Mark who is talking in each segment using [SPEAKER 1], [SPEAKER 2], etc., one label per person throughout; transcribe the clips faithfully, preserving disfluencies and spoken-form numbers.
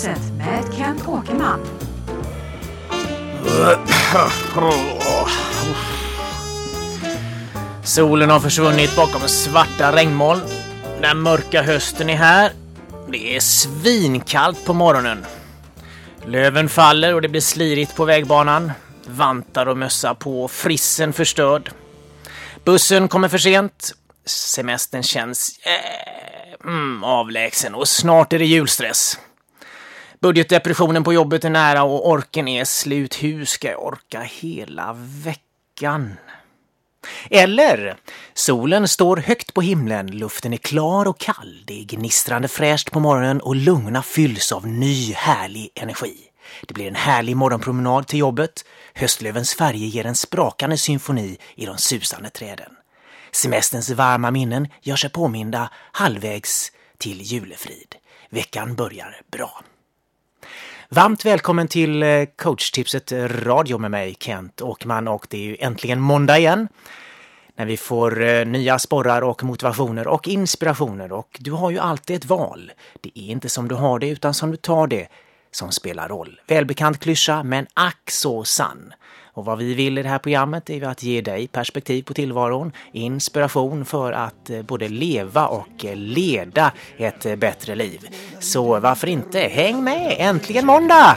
[SPEAKER 1] Coachtipset med Kent Åkerman.
[SPEAKER 2] Solen har försvunnit bakom svarta regnmoln. Den mörka hösten är här. Det är svinkallt på morgonen. Löven faller och det blir slirigt på vägbanan. Vantar och mössa på, frissen förstörd. Bussen kommer för sent. Semestern känns äh, mm, avlägsen och snart är det julstress. Budgetdepressionen på jobbet är nära och orken är slut. Hur ska jag orka hela veckan? Eller, solen står högt på himlen, luften är klar och kall. Det är gnistrande fräscht på morgonen och lungorna fylls av ny härlig energi. Det blir en härlig morgonpromenad till jobbet. Höstlövens färger ger en sprakande symfoni i de susande träden. Semesterns varma minnen gör sig påminda halvvägs till julefrid. Veckan börjar bra. Varmt välkommen till Coachtipset radio med mig, Kent Åkerman, och det är ju äntligen måndag igen. När vi får nya sporrar och motivationer och inspirationer, och du har ju alltid ett val. Det är inte som du har det utan som du tar det som spelar roll. Välbekant klyscha, men ack så sann. Och vad vi vill i det här programmet är att ge dig perspektiv på tillvaron, inspiration för att både leva och leda ett bättre liv. Så varför inte? Häng med! Äntligen måndag!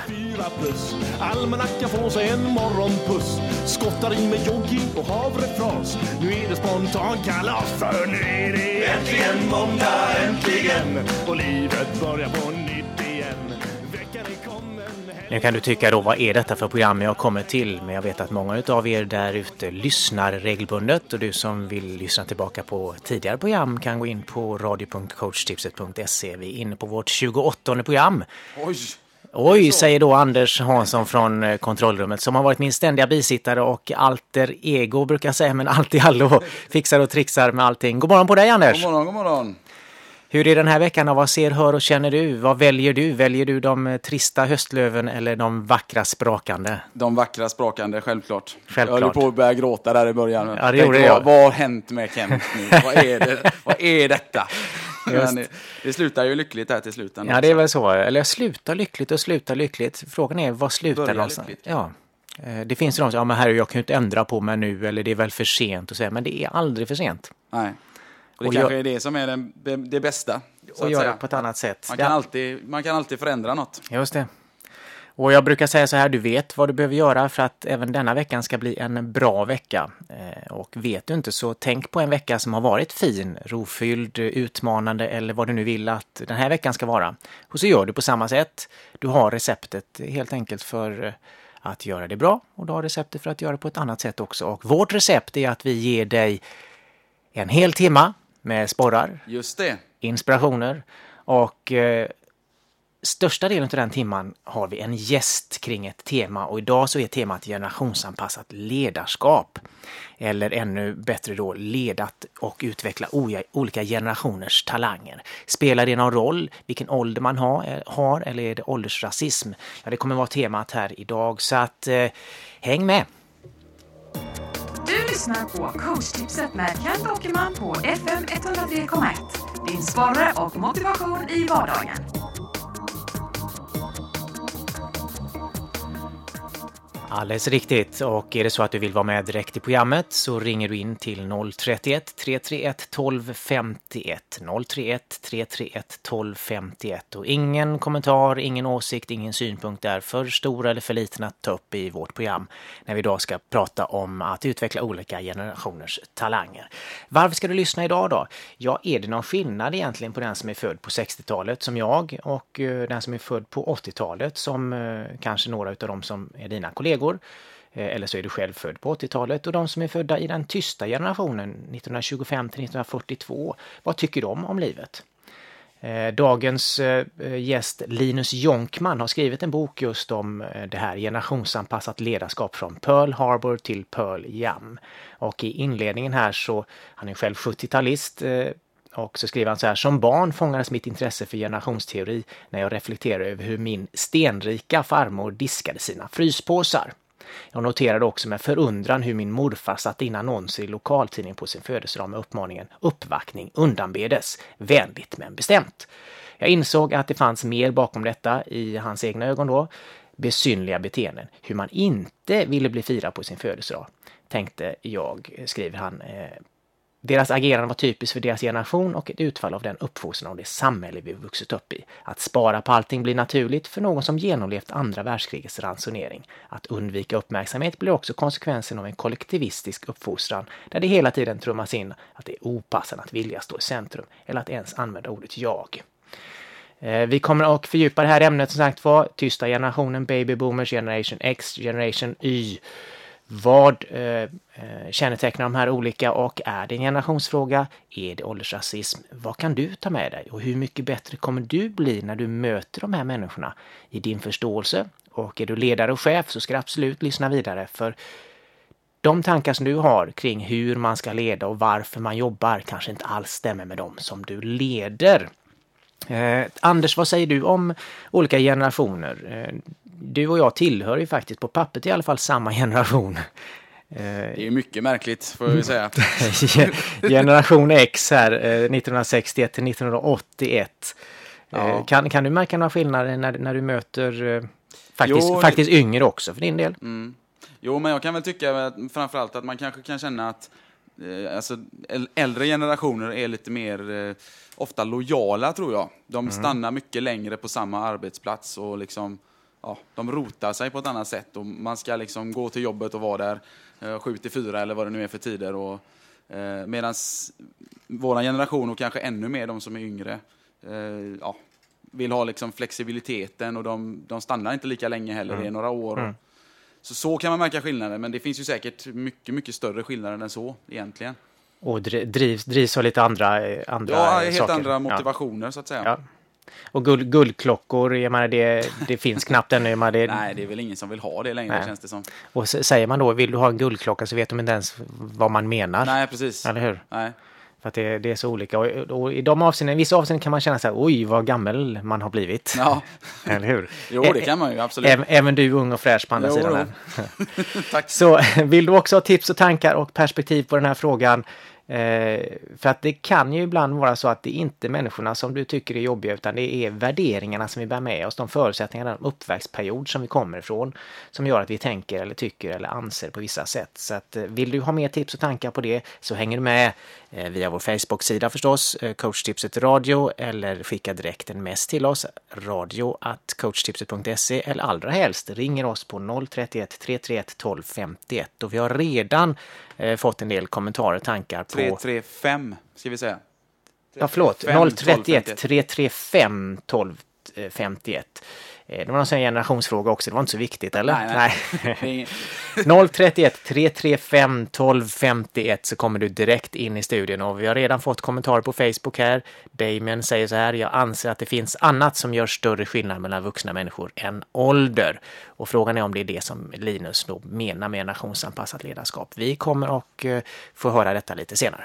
[SPEAKER 3] Almanacka får sig en morgonpuss. Skottar in med jogging och havrefras. Nu är det spontan kalas, för nu är det äntligen måndag, äntligen. Och livet börjar på nytt igen. Veckan är kommen.
[SPEAKER 2] Nu kan du tycka då, vad är detta för program jag kommer till? Men jag vet att många av er där ute lyssnar regelbundet, och du som vill lyssna tillbaka på tidigare program kan gå in på radio punkt coachtipset punkt se. Vi är inne på vårt tjugoåttonde program.
[SPEAKER 4] Oj!
[SPEAKER 2] Oj, säger då Anders Hansson från kontrollrummet, som har varit min ständiga bisittare och alter ego brukar jag säga, men alltid allo fixar och trixar med allting. God morgon på dig, Anders!
[SPEAKER 4] God morgon, god morgon!
[SPEAKER 2] Hur är den här veckan? Vad ser, hör och känner du? Vad väljer du? Väljer du de trista höstlöven eller de vackra sprakande?
[SPEAKER 4] De vackra sprakande, självklart.
[SPEAKER 2] Självklart.
[SPEAKER 4] Jag höll på att börja gråta där i början.
[SPEAKER 2] Ja, det gjorde jag.
[SPEAKER 4] Vad, vad har hänt med Kent nu? vad, är det? vad är detta? Men det, det slutar ju lyckligt här till slut.
[SPEAKER 2] Ja, det är väl så. Eller jag slutar lyckligt och slutar lyckligt. Frågan är, vad slutar någonstans? Ja. Det finns ju de som säger, ja men herre, jag kan ju inte ändra på mig nu, eller det är väl för sent att säga, men det är aldrig för sent.
[SPEAKER 4] Nej. Och det
[SPEAKER 2] och
[SPEAKER 4] kanske
[SPEAKER 2] jag,
[SPEAKER 4] är det som är den, det, det bästa.
[SPEAKER 2] Och göra på ett annat sätt.
[SPEAKER 4] Man kan, ja. alltid, man kan alltid förändra något.
[SPEAKER 2] Just det. Och jag brukar säga så här, du vet vad du behöver göra för att även denna veckan ska bli en bra vecka. Och vet du inte, så tänk på en vecka som har varit fin, rofylld, utmanande eller vad du nu vill att den här veckan ska vara. Och så gör du på samma sätt. Du har receptet helt enkelt för att göra det bra, och du har receptet för att göra det på ett annat sätt också. Och vårt recept är att vi ger dig en hel timma med sporrar.
[SPEAKER 4] Just det.
[SPEAKER 2] Inspirationer. Och eh, största delen av den timman har vi en gäst kring ett tema. Och idag så är temat generationsanpassat ledarskap. Eller ännu bättre då, ledat och utveckla olika generationers talanger. Spelar det någon roll vilken ålder man har, har eller är det åldersrasism? Ja, det kommer vara temat här idag. Så att eh, häng med!
[SPEAKER 1] Du lyssnar på Coachtipset med Kent Åkerman på F M etthundratre komma ett. Din sporre och motivation i vardagen.
[SPEAKER 2] Alldeles riktigt, och är det så att du vill vara med direkt i programmet så ringer du in till noll tre ett tre tre ett tolv femtioett. noll tre ett tre tre ett tolv femtioett, och ingen kommentar, ingen åsikt, ingen synpunkt är för stor eller för liten att ta upp i vårt program när vi idag ska prata om att utveckla olika generationers talanger. Varför ska du lyssna idag då? Ja, är det någon skillnad egentligen på den som är född på sextiotalet som jag och den som är född på åttiotalet som kanske några av dem som är dina kollegor? Eller så är du själv född på åttiotalet, och de som är födda i den tysta generationen nittonhundratjugofem till nittonhundrafyrtiotvå, vad tycker de om livet? Dagens gäst Linus Jonkman har skrivit en bok just om det här generationsanpassat ledarskap från Pearl Harbor till Pearl Jam. Och i inledningen här så, han är själv sjuttiotalist, och så skriver han så här: som barn fångades mitt intresse för generationsteori när jag reflekterade över hur min stenrika farmor diskade sina fryspåsar. Jag noterade också med förundran hur min morfar satte in annonser i lokaltidningen på sin födelsedag med uppmaningen uppvaktning undanbedes, vänligt men bestämt. Jag insåg att det fanns mer bakom detta i hans egna ögon då. Besynliga beteenden. Hur man inte ville bli firad på sin födelsedag. Tänkte jag, skriver han. Deras agerande var typiskt för deras generation och ett utfall av den uppfostran och det samhälle vi vuxit upp i. Att spara på allting blir naturligt för någon som genomlevt andra världskrigets ransonering. Att undvika uppmärksamhet blir också konsekvensen av en kollektivistisk uppfostran där det hela tiden trummas in att det är opassande att vilja stå i centrum eller att ens använda ordet jag. Vi kommer att fördjupa det här ämnet som sagt var. Tysta generationen, baby boomers, generation X, generation Y. Vad eh, kännetecknar de här olika och är det en generationsfråga? Är det åldersrasism? Vad kan du ta med dig? Och hur mycket bättre kommer du bli när du möter de här människorna i din förståelse? Och är du ledare och chef så ska du absolut lyssna vidare, för de tankar som du har kring hur man ska leda och varför man jobbar kanske inte alls stämmer med dem som du leder. Eh, Anders, vad säger du om olika generationer? Eh, du och jag tillhör ju faktiskt på pappret i alla fall samma generation.
[SPEAKER 4] Eh, det är mycket märkligt, får jag säga.
[SPEAKER 2] Generation X här, eh, nittonhundrasextioett till nittonhundraåttioett. Eh, ja. kan, kan du märka några skillnader när, när du möter eh, faktiskt, jo, faktiskt det... yngre också för din del?
[SPEAKER 4] Mm. Jo, men jag kan väl tycka att, framförallt att man kanske kan känna att eh, alltså, äldre generationer är lite mer... Eh, ofta lojala, tror jag. De mm. stannar mycket längre på samma arbetsplats och liksom, ja, de rotar sig på ett annat sätt. Och man ska liksom gå till jobbet och vara där eh, sju till fyra eller vad det nu är för tider. Och, eh, medans vår generation och kanske ännu mer de som är yngre eh, ja, vill ha liksom flexibiliteten och de, de stannar inte lika länge heller. Mm. Det är några år. Mm. Så så kan man märka skillnader, men det finns ju säkert mycket, mycket större skillnader än så egentligen.
[SPEAKER 2] Och drivs, drivs av lite andra, andra
[SPEAKER 4] ja, helt
[SPEAKER 2] saker.
[SPEAKER 4] andra motivationer, ja. Så att säga.
[SPEAKER 2] Ja. Och guld, guldklockor, jag menar, det, det finns knappt ännu. Jag menar, det...
[SPEAKER 4] Nej, det är väl ingen som vill ha det längre, Nej. Känns det som.
[SPEAKER 2] Och säger man då, vill du ha en guldklocka, så vet de inte ens vad man menar.
[SPEAKER 4] Nej, precis.
[SPEAKER 2] Eller hur?
[SPEAKER 4] Nej.
[SPEAKER 2] För att det, det är så olika. Och, och i de avseenden, i vissa avseenden kan man känna så här, oj, vad gammal man har blivit.
[SPEAKER 4] Ja.
[SPEAKER 2] Eller hur?
[SPEAKER 4] Jo, det kan man ju, absolut.
[SPEAKER 2] Även, även du, ung och fräsch på andra
[SPEAKER 4] jo,
[SPEAKER 2] sidan här.
[SPEAKER 4] Tack.
[SPEAKER 2] Så vill du också ha tips och tankar och perspektiv på den här frågan? Eh, för att det kan ju ibland vara så att det är inte människorna som du tycker är jobbiga, utan det är värderingarna som vi bär med oss, de förutsättningarna, den uppväxtperiod som vi kommer ifrån, som gör att vi tänker eller tycker eller anser på vissa sätt. Så att, vill du ha mer tips och tankar på det, så hänger du med eh, via vår Facebook-sida förstås, eh, coachtipset radio, eller skicka direkt en mess till oss, radio at coachtipset punkt se, eller allra helst ringer oss på noll tre ett tre tre ett tolv femtioett. Och vi har redan eh, fått en del kommentarer och tankar på
[SPEAKER 4] tre tre fem ska vi säga.
[SPEAKER 2] Ja, förlåt. noll tre ett tre tre fem tolv femtioett. Det var en generationsfråga också. Det var inte så viktigt, eller?
[SPEAKER 4] Nej, nej.
[SPEAKER 2] nej. noll tre ett tre tre fem tolv femtioett, så kommer du direkt in i studion. Och vi har redan fått kommentarer på Facebook här. Damien säger så här: jag anser att det finns annat som gör större skillnad mellan vuxna människor än ålder. Och frågan är om det är det som Linus då menar med nationsanpassat ledarskap. Vi kommer att uh, få höra detta lite senare.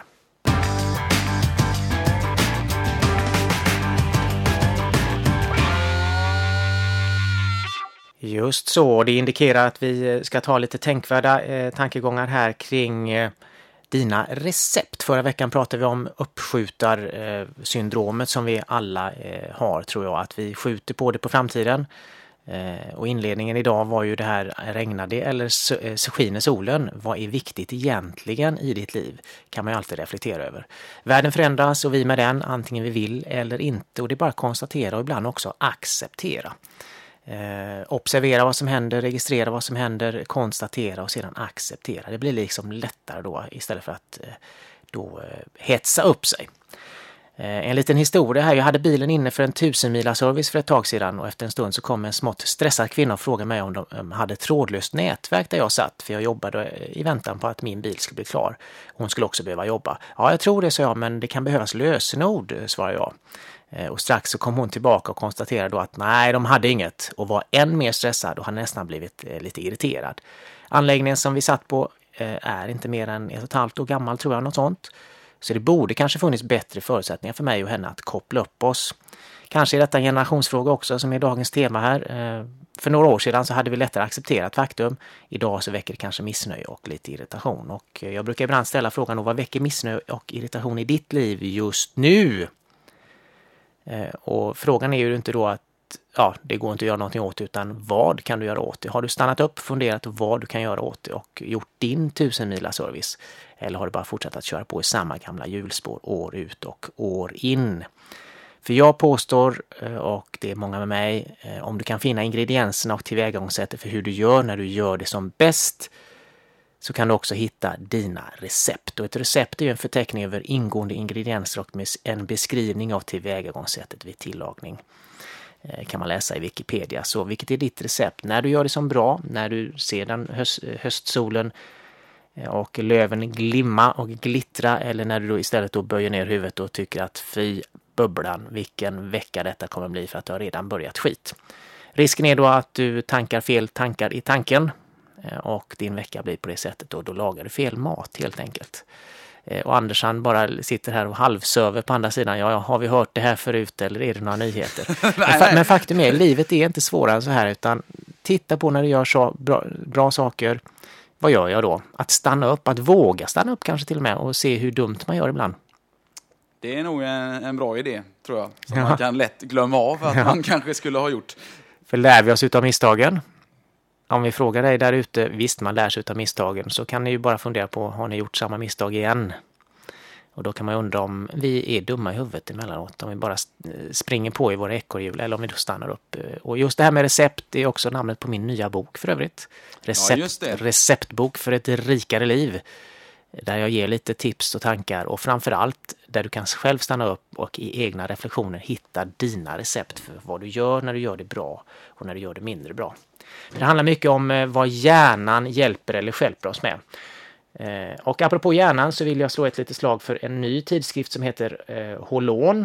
[SPEAKER 2] Just så, det indikerar att vi ska ta lite tänkvärda eh, tankegångar här kring eh, dina recept. Förra veckan pratade vi om uppskjutarsyndromet eh, som vi alla eh, har, tror jag, att vi skjuter på det på framtiden. Eh, och inledningen idag var ju det här: regnar det eller så skiner solen? Vad är viktigt egentligen i ditt liv? Kan man ju alltid reflektera över. Världen förändras och vi med den, antingen vi vill eller inte. Och det är bara att konstatera och ibland också acceptera. Eh, observera vad som händer, registrera vad som händer, konstatera och sedan acceptera. Det blir liksom lättare då, istället för att eh, då eh, hetsa upp sig. Eh, en liten historia här. Jag hade bilen inne för en tusenmila service för ett tag sedan, och efter en stund så kom en smått stressad kvinna och frågade mig om de um, hade trådlöst nätverk där jag satt, för jag jobbade i väntan på att min bil skulle bli klar. Hon skulle också behöva jobba. Ja, jag tror det, sa jag, men det kan behövas lösenord, svarade jag. Och strax så kom hon tillbaka och konstaterade då att nej, de hade inget, och var än mer stressad och har nästan blivit eh, lite irriterad. Anläggningen som vi satt på eh, är inte mer än ett och ett halvt år gammal, tror jag, något sånt. Så det borde kanske funnits bättre förutsättningar för mig och henne att koppla upp oss. Kanske är detta en generationsfråga också som är dagens tema här. Eh, för några år sedan så hade vi lättare accepterat faktum. Idag så väcker det kanske missnöje och lite irritation. Och jag brukar ibland ställa frågan: vad väcker missnöje och irritation i ditt liv just nu? Och frågan är ju inte då att ja, det går inte att göra någonting åt det, utan vad kan du göra åt det? Har du stannat upp, funderat vad du kan göra åt det och gjort din tusenmila service? Eller har du bara fortsatt att köra på i samma gamla hjulspår år ut och år in? För jag påstår, och det är många med mig, om du kan finna ingredienserna och tillvägagångssättet för hur du gör när du gör det som bäst, så kan du också hitta dina recept. Och ett recept är ju en förteckning över ingående ingredienser och en beskrivning av tillvägagångssättet vid tillagning. Kan man läsa i Wikipedia. Så vilket är ditt recept? När du gör det som bra, när du ser den höst, höstsolen och löven glimma och glittra, eller när du då istället då böjer ner huvudet och tycker att fy bubblan, vilken vecka detta kommer bli för att du har redan börjat skit. Risken är då att du tankar fel tankar i tanken och din vecka blir på det sättet och då lagar du fel mat helt enkelt. Och Anders han bara sitter här och halvsöver på andra sidan. Ja, har vi hört det här förut eller är det några nyheter? nej, men, fa- men faktum är, livet är inte svårare än så här, utan titta på när du gör så bra, bra saker. Vad gör jag då? Att stanna upp, att våga stanna upp kanske till och med och se hur dumt man gör ibland.
[SPEAKER 4] Det är nog en, en bra idé, tror jag. Som
[SPEAKER 2] ja.
[SPEAKER 4] man kan lätt glömma av att ja. man kanske skulle ha gjort.
[SPEAKER 2] För lär vi oss utav misstagen? Om vi frågar dig där ute, visst man lär sig utav misstagen, så kan ni ju bara fundera på, har ni gjort samma misstag igen? Och då kan man undra om vi är dumma i huvudet emellanåt, om vi bara springer på i våra ekorrhjul eller om vi då stannar upp. Och just det här med recept är också namnet på min nya bok för övrigt. Recept,
[SPEAKER 4] ja,
[SPEAKER 2] receptbok för ett rikare liv. Där jag ger lite tips och tankar och framförallt där du kan själv stanna upp och i egna reflektioner hitta dina recept för vad du gör när du gör det bra och när du gör det mindre bra. Det handlar mycket om vad hjärnan hjälper eller stjälper oss med. Och apropå hjärnan så vill jag slå ett litet slag för en ny tidskrift som heter Holon,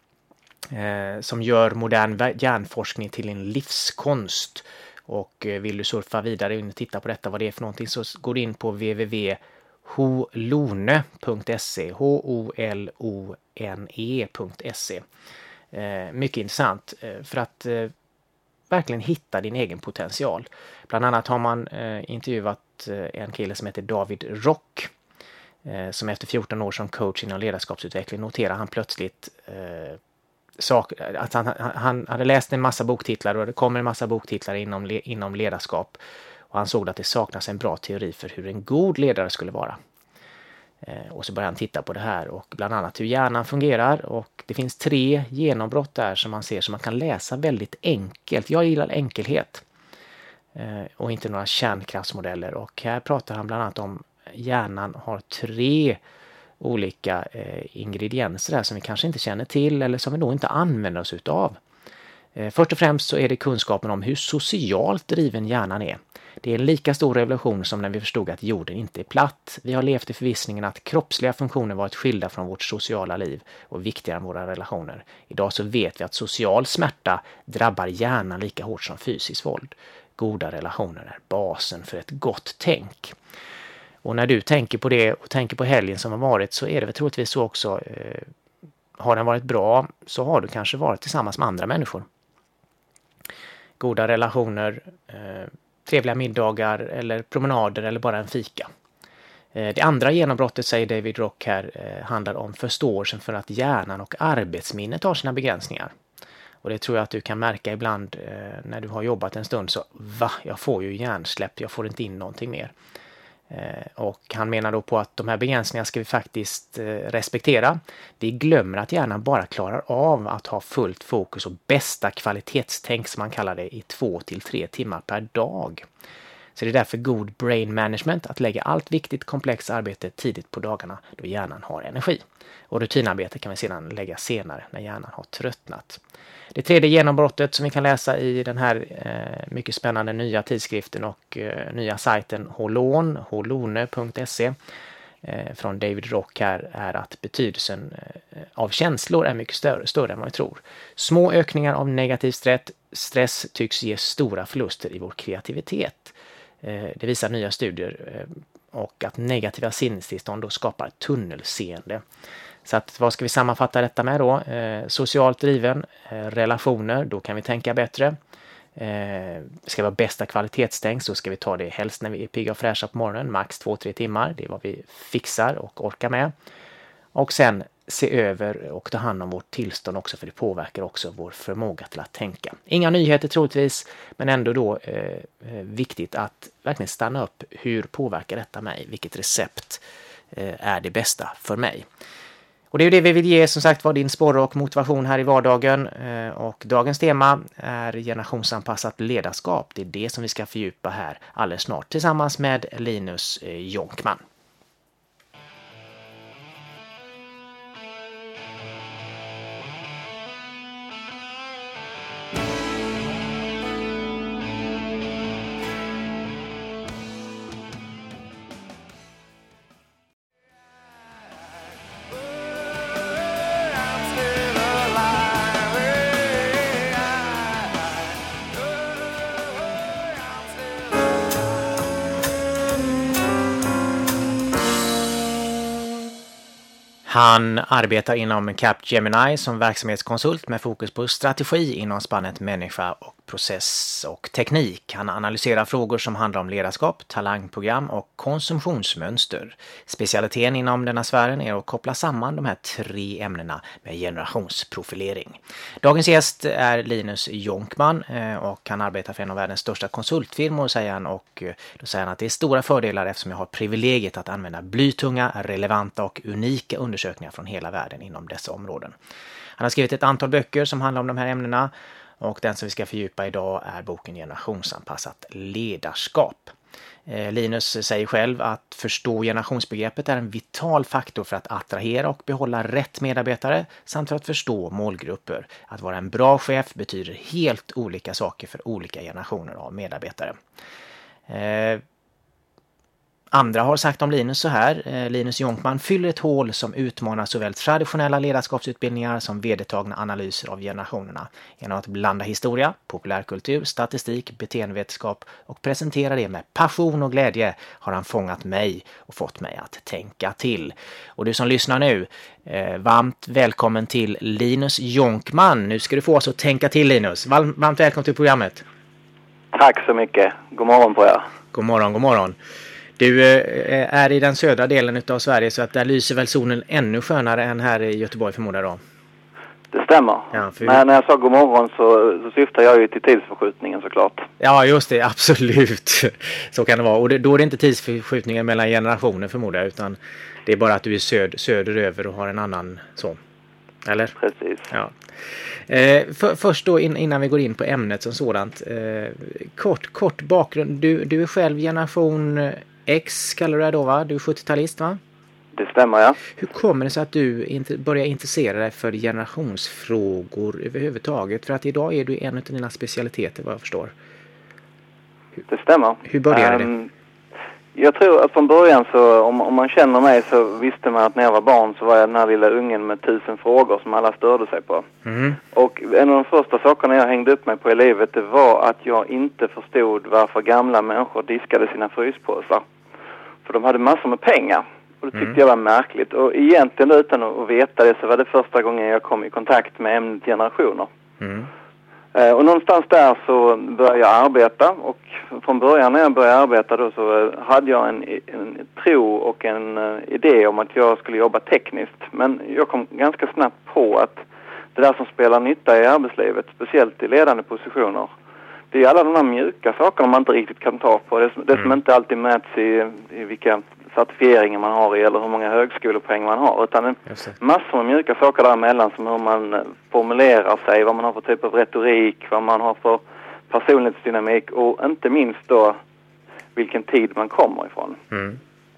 [SPEAKER 2] som gör modern hjärnforskning till en livskonst. Och vill du surfa vidare och titta på detta, vad det är för någonting, så går du in på w w w punkt holone punkt se h o l o n e punkt se. Mycket intressant för att verkligen hitta din egen potential. Bland annat har man eh, intervjuat eh, en kille som heter David Rock eh, som efter fjorton år som coach inom ledarskapsutveckling noterar han plötsligt eh, sak, att han, han hade läst en massa boktitlar och det kommer en massa boktitlar inom, le, inom ledarskap och han såg att det saknas en bra teori för hur en god ledare skulle vara. Eh, och så började han titta på det här och bland annat hur hjärnan fungerar, och det finns tre genombrott där som man ser som man kan läsa väldigt enkelt. Jag gillar enkelhet eh, och inte några kärnkraftsmodeller, och här pratar han bland annat om hjärnan har tre olika eh, ingredienser här som vi kanske inte känner till eller som vi nog inte använder oss utav. Eh, först och främst så är det kunskapen om hur socialt driven hjärnan är. Det är en lika stor revolution som när vi förstod att jorden inte är platt. Vi har levt i förvissningen att kroppsliga funktioner varit skilda från vårt sociala liv och viktigare än våra relationer. Idag så vet vi att social smärta drabbar hjärnan lika hårt som fysisk våld. Goda relationer är basen för ett gott tänk. Och när du tänker på det och tänker på helgen som har varit, så är det väl troligtvis så också. Eh, har den varit bra så har du kanske varit tillsammans med andra människor. Goda relationer, eh, trevliga middagar eller promenader eller bara en fika. Det andra genombrottet, säger David Rock här, handlar om förståelsen för att hjärnan och arbetsminnet har sina begränsningar. Och det tror jag att du kan märka ibland när du har jobbat en stund, så va, jag får ju hjärnsläpp, jag får inte in någonting mer. Och han menar då på att de här begränsningarna ska vi faktiskt respektera. Vi glömmer att hjärnan bara klarar av att ha fullt fokus och bästa kvalitetstänk, som man kallar det, i två till tre timmar per dag. Så det är därför god brain management att lägga allt viktigt komplext arbete tidigt på dagarna då hjärnan har energi. Och rutinarbete kan vi sedan lägga senare när hjärnan har tröttnat. Det tredje genombrottet som vi kan läsa i den här eh, mycket spännande nya tidskriften och eh, nya sajten Holon, holone punkt se eh, från David Rock här, är att betydelsen eh, av känslor är mycket större, större än vad vi tror. Små ökningar av negativ stress, stress tycks ge stora förluster i vår kreativitet. Eh, det visar nya studier eh, och att negativa sinnestillstånd då skapar tunnelseende. Så att, vad ska vi sammanfatta detta med då? Eh, socialt driven, eh, relationer, då kan vi tänka bättre. Eh, ska vi ha bästa kvalitetstänk så ska vi ta det helst när vi är pigga och fräscha på morgonen, max två till tre timmar. Det är vad vi fixar och orkar med. Och sen se över och ta hand om vårt tillstånd också, för det påverkar också vår förmåga till att tänka. Inga nyheter troligtvis, men ändå då eh, viktigt att verkligen stanna upp. Hur påverkar detta mig? Vilket recept eh, är det bästa för mig? Och det är ju det vi vill ge, som sagt var, din sporre och motivation här i vardagen. Eh, och dagens tema är generationsanpassat ledarskap. Det är det som vi ska fördjupa här alldeles snart tillsammans med Linus eh, Jonkman. Han arbetar inom Capgemini som verksamhetskonsult med fokus på strategi inom spannet människa och process och teknik. Han analyserar frågor som handlar om ledarskap, talangprogram och konsumtionsmönster. Specialiteten inom denna sfären är att koppla samman de här tre ämnena med generationsprofilering. Dagens gäst är Linus Jonkman och han arbetar för en av världens största konsultfirmor, säger han, och då säger han att det är stora fördelar eftersom jag har privilegiet att använda blytunga, relevanta och unika undersökningar från hela världen inom dessa områden. Han har skrivit ett antal böcker som handlar om de här ämnena, och den som vi ska fördjupa idag är boken Generationsanpassat ledarskap. Eh, Linus säger själv att förstå generationsbegreppet är en vital faktor för att attrahera och behålla rätt medarbetare samt för att förstå målgrupper. Att vara en bra chef betyder helt olika saker för olika generationer av medarbetare. Eh, Andra har sagt om Linus så här: eh, Linus Jonkman fyller ett hål som utmanar såväl traditionella ledarskapsutbildningar som vedertagna analyser av generationerna. Genom att blanda historia, populärkultur, statistik, beteendevetenskap och presentera det med passion och glädje har han fångat mig och fått mig att tänka till. Och du som lyssnar nu, eh, varmt välkommen till Linus Jonkman. Nu ska du få oss att tänka till, Linus. Varmt, varmt välkommen till programmet.
[SPEAKER 5] Tack så mycket. God morgon på er.
[SPEAKER 2] God morgon, god morgon. Du är i den södra delen av Sverige, så att där lyser väl solen ännu skönare än här i Göteborg, förmodar jag.
[SPEAKER 5] Det stämmer. Ja, för... Men när jag sa god morgon så, så syftar jag ju till tidsförskjutningen såklart.
[SPEAKER 2] Ja, just det. Absolut. Så kan det vara. Och det, då är det inte tidsförskjutningen mellan generationer, förmodar jag, utan det är bara att du är söd, söderöver och har en annan så. Eller?
[SPEAKER 5] Precis.
[SPEAKER 2] Ja. Eh, för, först då in, innan vi går in på ämnet som sådant. Eh, kort, kort bakgrund. Du, du är själv generation X, kallar du det då, va? Du är sjuttiotalist, va?
[SPEAKER 5] Det stämmer, ja.
[SPEAKER 2] Hur kommer det sig att du inte börjar intressera dig för generationsfrågor överhuvudtaget? För att idag är du en av dina specialiteter, vad jag förstår.
[SPEAKER 5] Hur, det stämmer.
[SPEAKER 2] Hur började
[SPEAKER 5] um,
[SPEAKER 2] det?
[SPEAKER 5] Jag tror att från början så, om, om man känner mig, så visste man att när jag var barn så var jag den här lilla ungen med tusen frågor som alla störde sig på. Mm. Och en av de första sakerna jag hängde upp mig på i livet, det var att jag inte förstod varför gamla människor diskade sina fryspåsar. För de hade massor med pengar. Och det tyckte mm. jag var märkligt. Och egentligen utan att veta det så var det första gången jag kom i kontakt med ämnet generationer. Mm. Och någonstans där så började jag arbeta, och från början när jag började arbeta då så hade jag en, en tro och en uh, idé om att jag skulle jobba tekniskt. Men jag kom ganska snabbt på att det där som spelar nytta i arbetslivet, speciellt i ledande positioner, det är alla de här mjuka sakerna man inte riktigt kan ta på. Det, det som inte alltid mäts i, i vilka certifieringar man har i eller hur många högskolepoäng man har, utan en massor med mjuka saker däremellan, som hur man formulerar sig, vad man har för typ av retorik, vad man har för personlighetsdynamik och inte minst då vilken tid man kommer ifrån. Mm.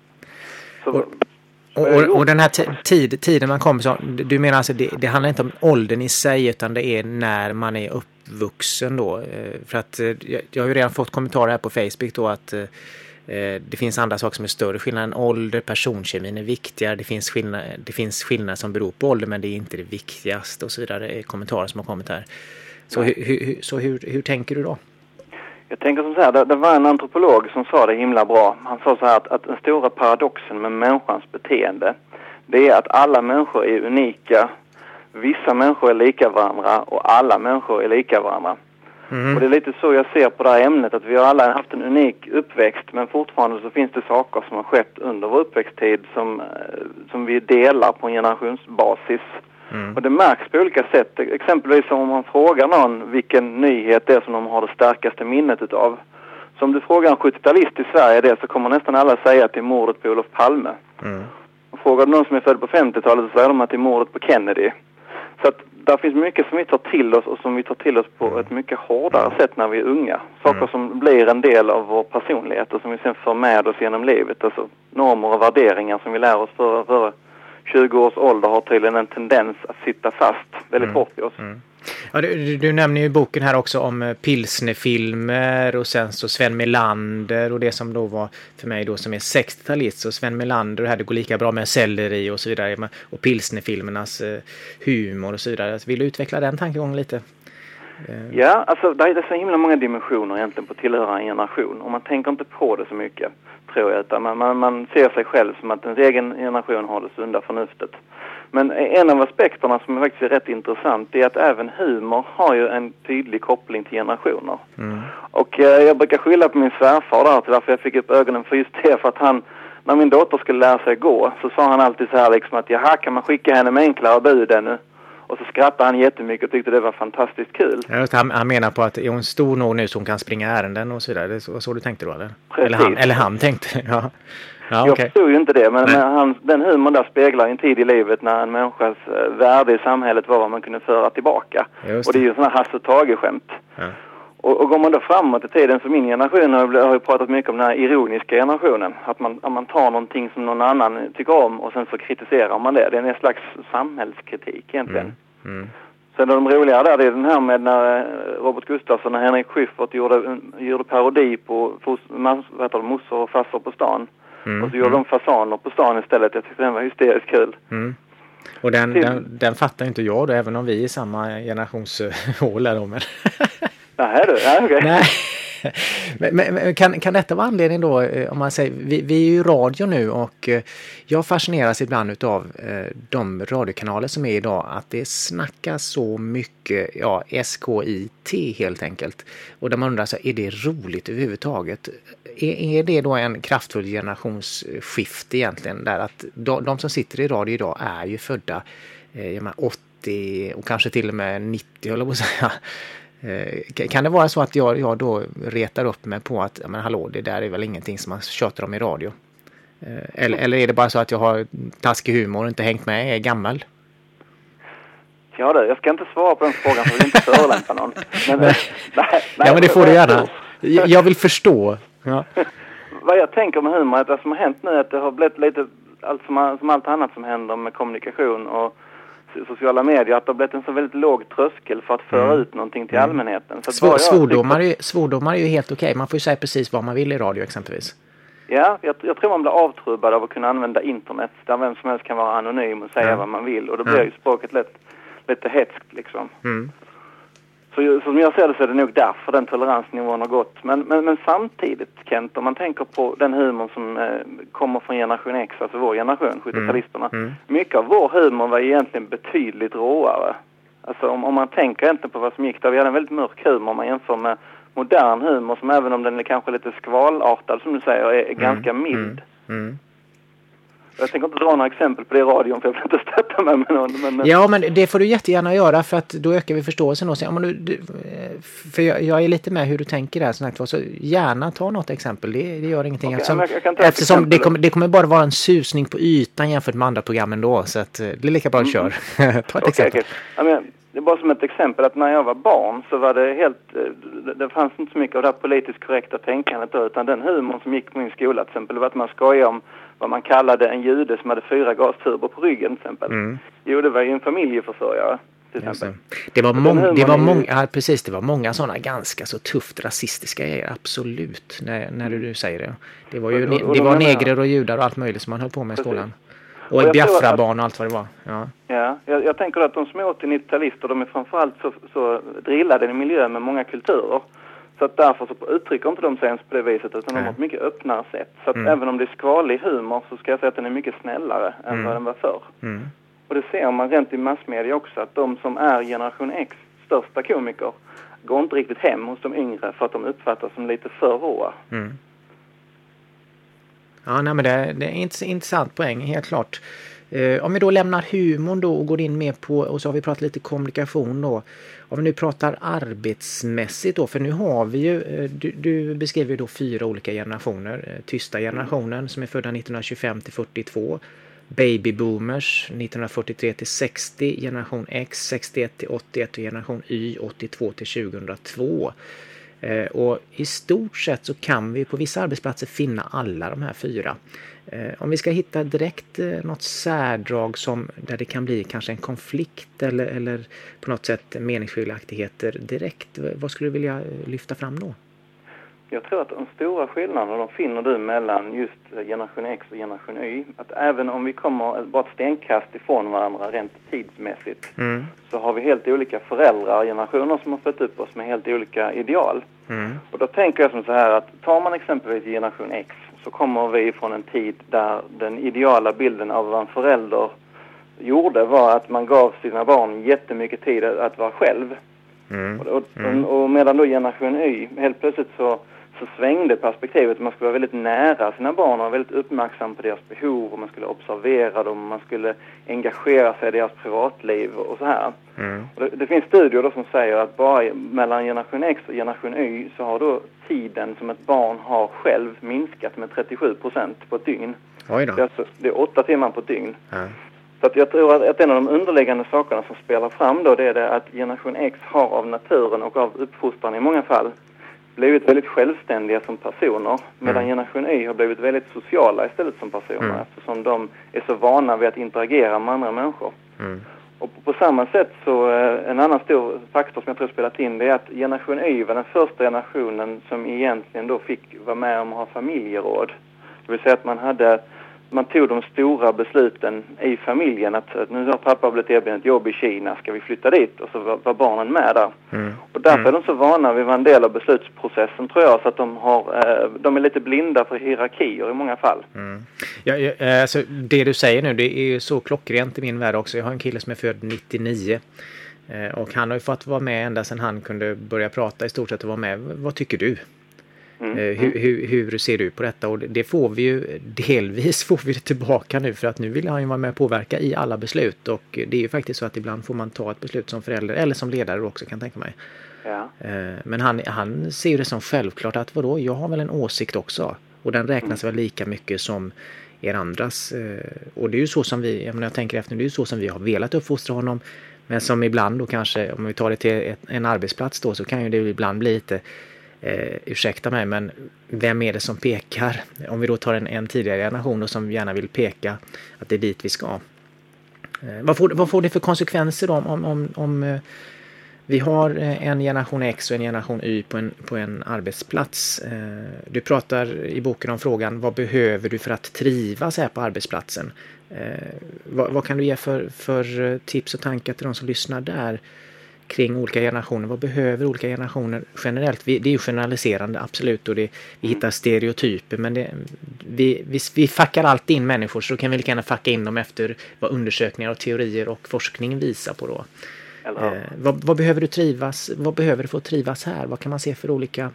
[SPEAKER 5] Så,
[SPEAKER 2] och, och, och, och den här t- tid, tiden man kommer så, du menar alltså det, det handlar inte om åldern i sig, utan det är när man är uppvuxen då, för att jag, jag har ju redan fått kommentarer här på Facebook då att det finns andra saker som är större skillnad än ålder, personkemin är viktigare, det finns skillnad, det finns skillnader som beror på ålder, men det är inte det viktigaste och så vidare, kommentarer som har kommit här. Så, hur, hur, så hur, hur tänker du då?
[SPEAKER 5] Jag tänker som så här, det, det var en antropolog som sa det himla bra. Han sa så här att, att den stora paradoxen med människans beteende, det är att alla människor är unika, vissa människor är lika varandra och alla människor är lika varandra. Mm. Och det är lite så jag ser på det här ämnet, att vi har alla haft en unik uppväxt, men fortfarande så finns det saker som har skett under vår uppväxttid som, som vi delar på en generationsbasis. Mm. Och det märks på olika sätt. Exempelvis om man frågar någon vilken nyhet det är som de har det starkaste minnet utav. Så om du frågar en sjuttiotalist i Sverige det, så kommer nästan alla säga att det är mordet på Olof Palme. Mm. Och frågar du någon som är född på femtiotalet så säger de att det är mordet på Kennedy. Så att där finns mycket som vi tar till oss och som vi tar till oss på ett mycket hårdare sätt när vi är unga. Saker mm. som blir en del av vår personlighet och som vi sen får med oss genom livet. Alltså normer och värderingar som vi lär oss för, för tjugo års ålder har tydligen en tendens att sitta fast väldigt
[SPEAKER 2] mm.
[SPEAKER 5] hårt i oss.
[SPEAKER 2] Mm. Ja, du, du nämner ju i boken här också om pilsnerfilmer och sen så Sven Melander och det som då var för mig då som är sextiotalist, så Sven Melander, det här det går lika bra med selleri och så vidare, och pilsnerfilmernas eh, humor och så vidare. Vill du utveckla den tankegången lite? Eh.
[SPEAKER 5] Ja, alltså det är så himla många dimensioner egentligen på att tillhöra en generation och man tänker inte på det så mycket, tror jag, utan man, man, man ser sig själv som att ens egen generation har det sunda förnuftet. Men en av aspekterna som är faktiskt är rätt intressant är att även humor har ju en tydlig koppling till generationer. Mm. Och eh, jag brukar skylla på min svärfar där, till varför jag fick upp ögonen för just det, för att han, när min dotter skulle lära sig gå, så sa han alltid så här liksom att jaha, kan man skicka henne med enklare bud ännu? Och så skrattade han jättemycket och tyckte det var fantastiskt kul.
[SPEAKER 2] Ja, han, han menar på att är hon stor nog nu så hon kan springa ärenden och så vidare. Det var så du tänkte då, eller? Eller han, eller han tänkte, ja. Ja,
[SPEAKER 5] jag
[SPEAKER 2] okay.
[SPEAKER 5] förstod ju inte det, men, men han, den humorn där speglar en tid i livet när en människas äh, värde i samhället var vad man kunde föra tillbaka. Och det är ju sådana Hasse Tage-skämt. Ja. Och, och går man då framåt i tiden, för min generation har, har ju pratat mycket om den här ironiska generationen. Att man, att man tar någonting som någon annan tycker om och sen så kritiserar man det. Det är en slags samhällskritik egentligen. Mm. Mm. Sen de roliga där, det är den här med när Robert Gustafsson och Henrik Schyffert gjorde, gjorde parodi på mossor och fassor på stan. Mm, och så gjorde mm. de fasaner på stan istället. Jag tyckte den var hysteriskt kul.
[SPEAKER 2] Mm. Och den, den, den fattar inte jag då, även om vi är i samma generationshål är de.
[SPEAKER 5] Nej, du. Ja, okay.
[SPEAKER 2] Nej. Men, men kan, kan detta vara anledning då, om man säger, vi, vi är ju radio nu och jag fascineras ibland utav de radiokanaler som är idag, att det snackas så mycket, ja, S K I T helt enkelt. Och där man undrar så, är det roligt överhuvudtaget? Är, är det då en kraftfull generationsskift egentligen, där att de, de som sitter i radio idag är ju födda eh, åttio och kanske till och med nittio, eller vad säga. Kan det vara så att jag, jag då retar upp mig på att men hallå, det där är väl ingenting som man tjötar om i radio? Eller, eller är det bara så att jag har taskig humor och inte hängt med, jag är gammal?
[SPEAKER 5] Ja, det, jag ska inte svara på den frågan för jag vill inte förolämpa någon. Men, nej, nej,
[SPEAKER 2] ja, men det får du gärna. Jag vill förstå. Ja.
[SPEAKER 5] Vad jag tänker med humor är att det som har hänt nu är att det har blivit lite allt som, som allt annat som händer med kommunikation och sociala medier, att det har blivit en så väldigt låg tröskel för att föra mm. ut någonting till allmänheten. Så
[SPEAKER 2] Svår, svordomar, är, svordomar är ju helt okej. Okay. Man får ju säga precis vad man vill i radio exempelvis.
[SPEAKER 5] Ja, jag, jag tror man blir avtrubbad av att kunna använda internet där vem som helst kan vara anonym och säga ja. vad man vill. Och då blir ja. ju språket lätt, lite hetskt liksom. Mm. Så som jag ser det så är det nog därför den toleransnivån har gått. Men, men, men samtidigt, Kent, om man tänker på den humor som eh, kommer från generation X, alltså vår generation, sjuttio-talisterna. Mm. Mm. Mycket av vår humor var egentligen betydligt råare. Alltså om, om man tänker inte på vad som gick där, vi hade en väldigt mörk humor om man jämför med modern humor som även om den är kanske lite skvalartad som du säger, är, är mm. ganska mild. Mm. Mm. Jag tänker inte dra några exempel på det i radion för jag vill inte stötta mig med någon. Men, men...
[SPEAKER 2] Ja, men det får du jättegärna göra för att då ökar vi förståelsen. Och så, ja, men du, för jag, jag är lite med hur du tänker där. Så, så gärna ta något exempel. Det, det gör ingenting. Okay, eftersom jag kan ta eftersom det, kommer, det kommer bara vara en susning på ytan jämfört med andra programmen då. Så att, det är lika bra att köra. Mm. ta ett okay, exempel. Okay.
[SPEAKER 5] Ja, men, det är bara som ett exempel att när jag var barn så var det helt, det, det fanns inte så mycket av det här politiskt korrekta tänkandet då, utan den humor som gick på min skola till exempel var att man skojade om vad man kallade en jude som hade fyra gastuber på ryggen till exempel. Mm. Jo, det var ju en familjeförsörjare till exempel.
[SPEAKER 2] Det var många, det var många, ja, precis, det var många sådana ganska så tufft rasistiska grejer, absolut, när, när du, du säger det. Det var ju, och, och, och det var negrer och judar och allt möjligt som man höll på med i skolan. Och ett Biafra-barn och allt vad det var. Ja,
[SPEAKER 5] ja jag, jag tänker att de som är åttio-nittio-talister, de är framförallt så, så drillade i en miljö med många kulturer. Så att därför så uttrycker inte de sig ens på det viset, utan de har ett mycket öppnare sätt. Så att mm. även om det är skvalig humor så ska jag säga att den är mycket snällare än mm. vad den var förr. Mm. Och det ser man rent i massmedia också, att de som är generation X största komiker går inte riktigt hem hos de yngre för att de uppfattas som lite för råa.
[SPEAKER 2] Mm. Ja, nej, men det, det är en intressant poäng, helt klart. Eh, om vi då lämnar humorn då och går in mer på, och så har vi pratat lite kommunikation då. Om vi nu pratar arbetsmässigt då, för nu har vi ju, eh, du, du beskriver ju då fyra olika generationer. Eh, tysta generationen som är födda nittonhundratjugofem till fyrtiotvå. Babyboomers nittonhundrafyrtiotre till sextio, generation X sextioett till åttioett och generation Y åttiotvå till tjugohundratvå. Eh, och i stort sett så kan vi på vissa arbetsplatser finna alla de här fyra. Eh, om vi ska hitta direkt eh, något särdrag som, där det kan bli kanske en konflikt eller, eller på något sätt meningsskiljaktigheter direkt, vad skulle du vilja lyfta fram då?
[SPEAKER 5] Jag tror att de stora skillnaderna de finner du mellan just generation X och generation Y. Att även om vi kommer bara ett stenkast ifrån varandra rent tidsmässigt mm. så har vi helt olika föräldrar, generationer som har fött upp oss med helt olika ideal. Mm. Och då tänker jag som så här att tar man exempelvis generation X så kommer vi från en tid där den ideala bilden av vad en förälder gjorde var att man gav sina barn jättemycket tid att vara själv. Mm. Och, och, och medan då generation Y helt plötsligt så så svängde perspektivet. Man skulle vara väldigt nära sina barn och väldigt uppmärksam på deras behov och man skulle observera dem och man skulle engagera sig i deras privatliv och så här. Mm. Och det, det finns studier då som säger att bara mellan generation X och generation Y så har då tiden som ett barn har själv minskat med trettiosju procent på ett dygn.
[SPEAKER 2] Oj då.
[SPEAKER 5] Det är, alltså, det är åtta timmar på ett dygn.
[SPEAKER 2] Mm.
[SPEAKER 5] Så att jag tror att, att en av de underliggande sakerna som spelar fram då det är det att generation X har av naturen och av uppfostran i många fall blivit väldigt självständiga som personer medan mm. generation Y har blivit väldigt sociala istället som personer mm. eftersom de är så vana vid att interagera med andra människor. Mm. Och på, på samma sätt så eh, en annan stor faktor som jag tror spelat in det är att generation Y var den första generationen som egentligen då fick vara med om att ha familjeråd. Det vill säga att man hade man tog de stora besluten i familjen att, att nu har pappa blivit erbjuden ett jobb i Kina, ska vi flytta dit? Och så var, var barnen med där. Mm. Och därför mm. är de så vana vid att vara en del av beslutsprocessen tror jag så att de, har, eh, de är lite blinda för hierarkier i många fall.
[SPEAKER 2] Mm. Ja, ja, alltså, det du säger nu det är ju så klockrent i min värld också. Jag har en kille som är född nittionio eh, och han har ju fått vara med ända sedan han kunde börja prata i stort sett och vara med. Vad tycker du? Mm. Eh, hur, hur, hur ser du på detta? Och det får vi ju, delvis får vi det tillbaka nu för att nu vill han ju vara med och påverka i alla beslut och det är ju faktiskt så att ibland får man ta ett beslut som förälder eller som ledare också kan jag tänka mig.
[SPEAKER 5] Ja.
[SPEAKER 2] Eh, men han, han ser det som självklart att vadå, jag har väl en åsikt också och den räknas mm. väl lika mycket som er andras eh, och det är ju så som vi, jag, menar, jag tänker efter, det är ju så som vi har velat uppfostra honom men som ibland då kanske, om vi tar det till ett, en arbetsplats då så kan ju det ibland bli lite Eh, ursäkta mig, men vem är det som pekar? Om vi då tar en, en tidigare generation och som gärna vill peka att det är dit vi ska. Eh, vad, får, vad får det för konsekvenser då om, om, om eh, vi har en generation X och en generation Y på en, på en arbetsplats? Eh, du pratar i boken om frågan, vad behöver du för att trivas här på arbetsplatsen? Eh, vad, vad kan du ge för, för tips och tankar till de som lyssnar där? Kring olika generationer. Vad behöver olika generationer generellt? Vi, det är ju generaliserande, absolut. Och det, vi hittar stereotyper. Men det, vi, vi, vi fackar alltid in människor så kan vi lika gärna facka in dem efter vad undersökningar och teorier och forskning visar på då. Eh, vad, vad behöver du trivas? Vad behöver du för att trivas här? Vad kan man se för olika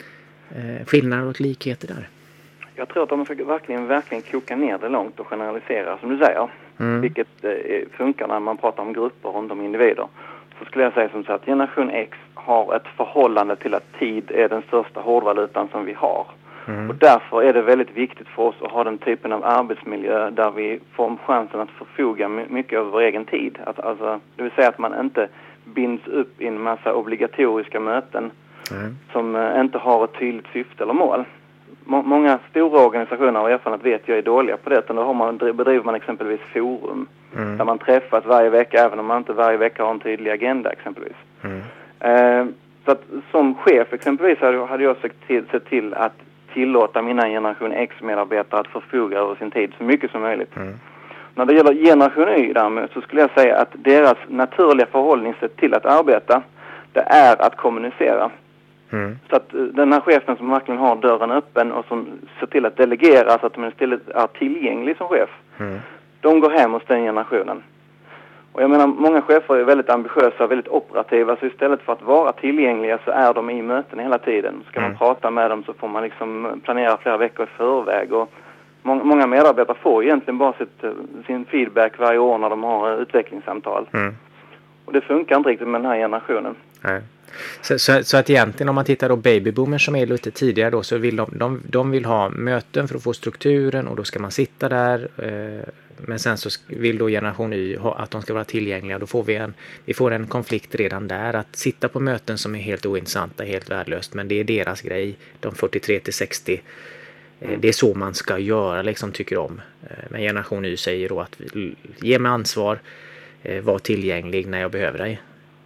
[SPEAKER 2] eh, skillnader och likheter där?
[SPEAKER 5] Jag tror att om man ska verkligen, verkligen koka ner det långt och generalisera som du säger. Mm. Vilket eh, funkar när man pratar om grupper runt om individer. Så skulle jag säga som så att generation X har ett förhållande till att tid är den största hårdvalutan som vi har. Mm. Och därför är det väldigt viktigt för oss att ha den typen av arbetsmiljö där vi får chansen att förfoga mycket över vår egen tid. Att, alltså, det vill säga att man inte binds upp i en massa obligatoriska möten mm. som uh, inte har ett tydligt syfte eller mål. Må- många stora organisationer och erfarenhet vet jag är dåliga på det. Utan då har man, bedriver man exempelvis forum mm. där man träffas varje vecka även om man inte varje vecka har en tydlig agenda exempelvis. Mm. Eh, så att som chef exempelvis hade, hade jag sett till, sett till att tillåta mina generation X-medarbetare att förfoga över sin tid så mycket som möjligt. Mm. När det gäller generation Y därmed så skulle jag säga att deras naturliga förhållningssätt till att arbeta det är att kommunicera. Mm. Så att den här chefen som verkligen har dörren öppen och som ser till att delegera så att de istället är tillgänglig som chef. Mm. De går hem hos den generationen. Och jag menar, många chefer är väldigt ambitiösa och väldigt operativa, så istället för att vara tillgängliga så är de i möten hela tiden. Ska
[SPEAKER 2] Mm.
[SPEAKER 5] man prata med dem så får man liksom planera flera veckor i förväg, och må- många medarbetare får egentligen bara sitt, sin feedback varje år när de har utvecklingssamtal.
[SPEAKER 2] Mm.
[SPEAKER 5] Och det funkar inte riktigt med den här generationen.
[SPEAKER 2] Nej. Så, så, så att egentligen om man tittar då babyboomers som är lite tidigare då, så vill de, de, de vill ha möten för att få strukturen, och då ska man sitta där, eh, men sen så vill då generation Y ha, att de ska vara tillgängliga. Då får vi en, vi får en konflikt redan där, att sitta på möten som är helt ointressanta, helt värdelöst, men det är deras grej, de fyrtiotre till sextio. Eh, det är så man ska göra, liksom, tycker om. Eh, men generation Y säger då att vi, ge mig ansvar, eh, var tillgänglig när jag behöver dig.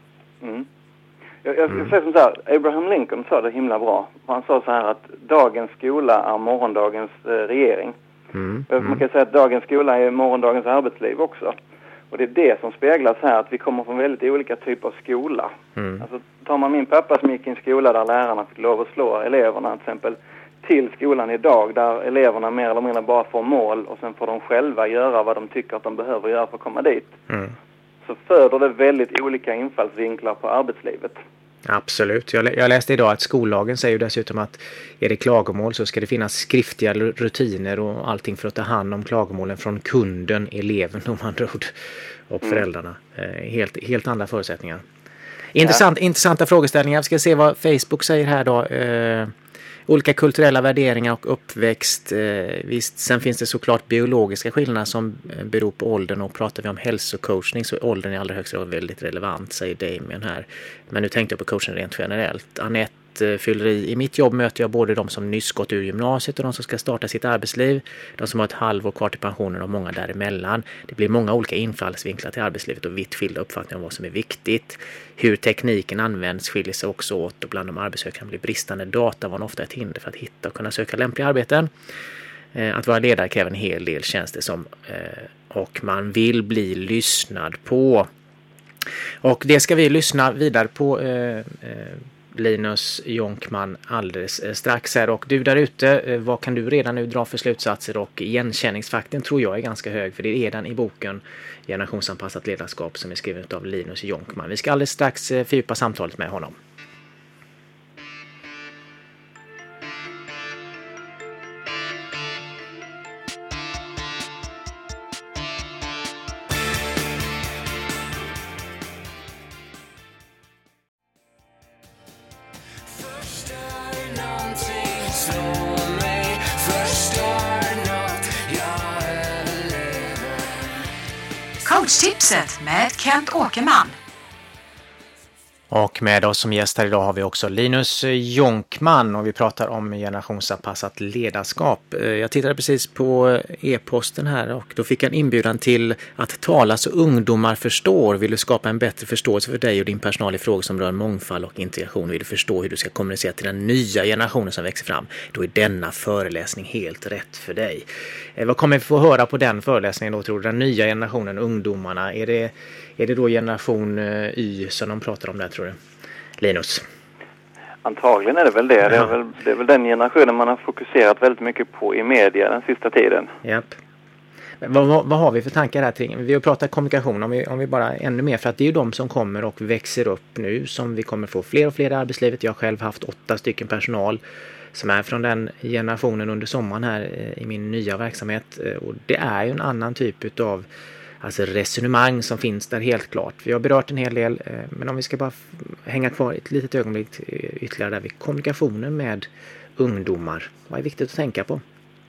[SPEAKER 5] Mm. Jag, jag ska säga som så här, Abraham Lincoln sa det himla bra. Han sa så här att dagens skola är morgondagens eh, regering.
[SPEAKER 2] Mm.
[SPEAKER 5] Man kan säga att dagens skola är morgondagens arbetsliv också. Och det är det som speglas här, att vi kommer från väldigt olika typer av skola.
[SPEAKER 2] Mm.
[SPEAKER 5] Alltså, tar man min pappa som gick i en skola där lärarna fick lov att slå eleverna till exempel, till skolan idag där eleverna mer eller mindre bara får mål och sen får de själva göra vad de tycker att de behöver göra för att komma dit.
[SPEAKER 2] Mm.
[SPEAKER 5] Så föder det väldigt olika infallsvinklar på arbetslivet.
[SPEAKER 2] Absolut. Jag, jag läste idag att skollagen säger dessutom att är det klagomål så ska det finnas skriftliga rutiner och allting för att ta hand om klagomålen från kunden, eleven om andra ord, och föräldrarna. Mm. Eh, helt, helt andra förutsättningar. Intressant, ja. Intressanta frågeställningar. Vi ska se vad Facebook säger här då. Eh, olika kulturella värderingar och uppväxt. Eh, visst, sen finns det såklart biologiska skillnader som beror på åldern, och pratar vi om hälsocoachning så är åldern i allra högsta grad väldigt relevant, säger Damien här. Men nu tänkte jag på coaching rent generellt. Anette fyller i. I mitt jobb möter jag både de som nyss gått ur gymnasiet och de som ska starta sitt arbetsliv. De som har ett halvår kvar till pensionen och många däremellan. Det blir många olika infallsvinklar till arbetslivet och vitt skilda uppfattningar om vad som är viktigt. Hur tekniken används skiljer sig också åt, och bland de arbetssökande blir bristande data var ofta ett hinder för att hitta och kunna söka lämpliga arbeten. Att vara ledare kräver en hel del, känns det som, och man vill bli lyssnad på. Och det ska vi lyssna vidare på, eh, eh, Linus Jonkman, alldeles strax här. Och du där ute, vad kan du redan nu dra för slutsatser? Och igenkänningsfaktorn tror jag är ganska hög, för det är den i boken Generationsanpassat ledarskap som är skriven av Linus Jonkman. Vi ska alldeles strax fördjupa samtalet med honom.
[SPEAKER 1] Coachtipset med Kent Åkerman.
[SPEAKER 2] Och med oss som gäst här idag har vi också Linus Jonkman, och vi pratar om generationsanpassat ledarskap. Jag tittade precis på e-posten här och då fick jag en inbjudan till att tala så ungdomar förstår. Vill du skapa en bättre förståelse för dig och din personal i frågor som rör mångfald och integration? Vill du förstå hur du ska kommunicera till den nya generationen som växer fram? Då är denna föreläsning helt rätt för dig. Vad kommer vi få höra på den föreläsningen då, tror du? Den nya generationen, ungdomarna. Är det, är det då generation Y som de pratar om där, tror du? Linus?
[SPEAKER 5] Antagligen är det väl det. Ja. Det, är väl, det är väl den generationen man har fokuserat väldigt mycket på i media den sista tiden.
[SPEAKER 2] Japp. Vad, vad, vad har vi för tankar här kring? Vi har pratat kommunikation, om vi, om vi bara ännu mer, för att det är ju de som kommer och växer upp nu som vi kommer få fler och fler i arbetslivet. Jag har själv haft åtta stycken personal som är från den generationen under sommaren här i min nya verksamhet, och det är ju en annan typ av alltså resonemang som finns där, helt klart. Vi har berört en hel del, men om vi ska bara hänga kvar ett litet ögonblick ytterligare där vid kommunikationen med ungdomar. Vad är viktigt att tänka på?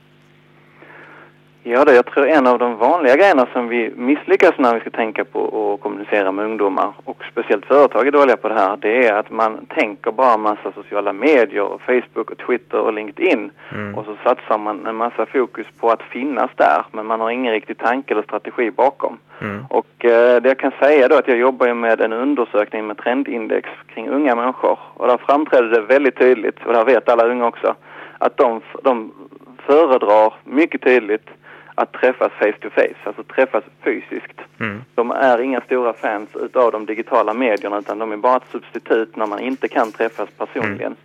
[SPEAKER 5] Ja, det, jag tror en av de vanliga grejerna som vi misslyckas när vi ska tänka på att kommunicera med ungdomar, och speciellt företag är dåliga på det här, det är att man tänker bara massa sociala medier, och Facebook och Twitter och LinkedIn, mm. och så satsar man en massa fokus på att finnas där, men man har ingen riktig tanke eller strategi bakom. Mm. Och eh, det jag kan säga då att jag jobbar ju med en undersökning med trendindex kring unga människor, och där framträder det väldigt tydligt, och där vet alla unga också, att de, de föredrar mycket tydligt att träffas face to face, alltså träffas fysiskt. Mm. De är inga stora fans utav de digitala medierna, utan de är bara ett substitut när man inte kan träffas personligen.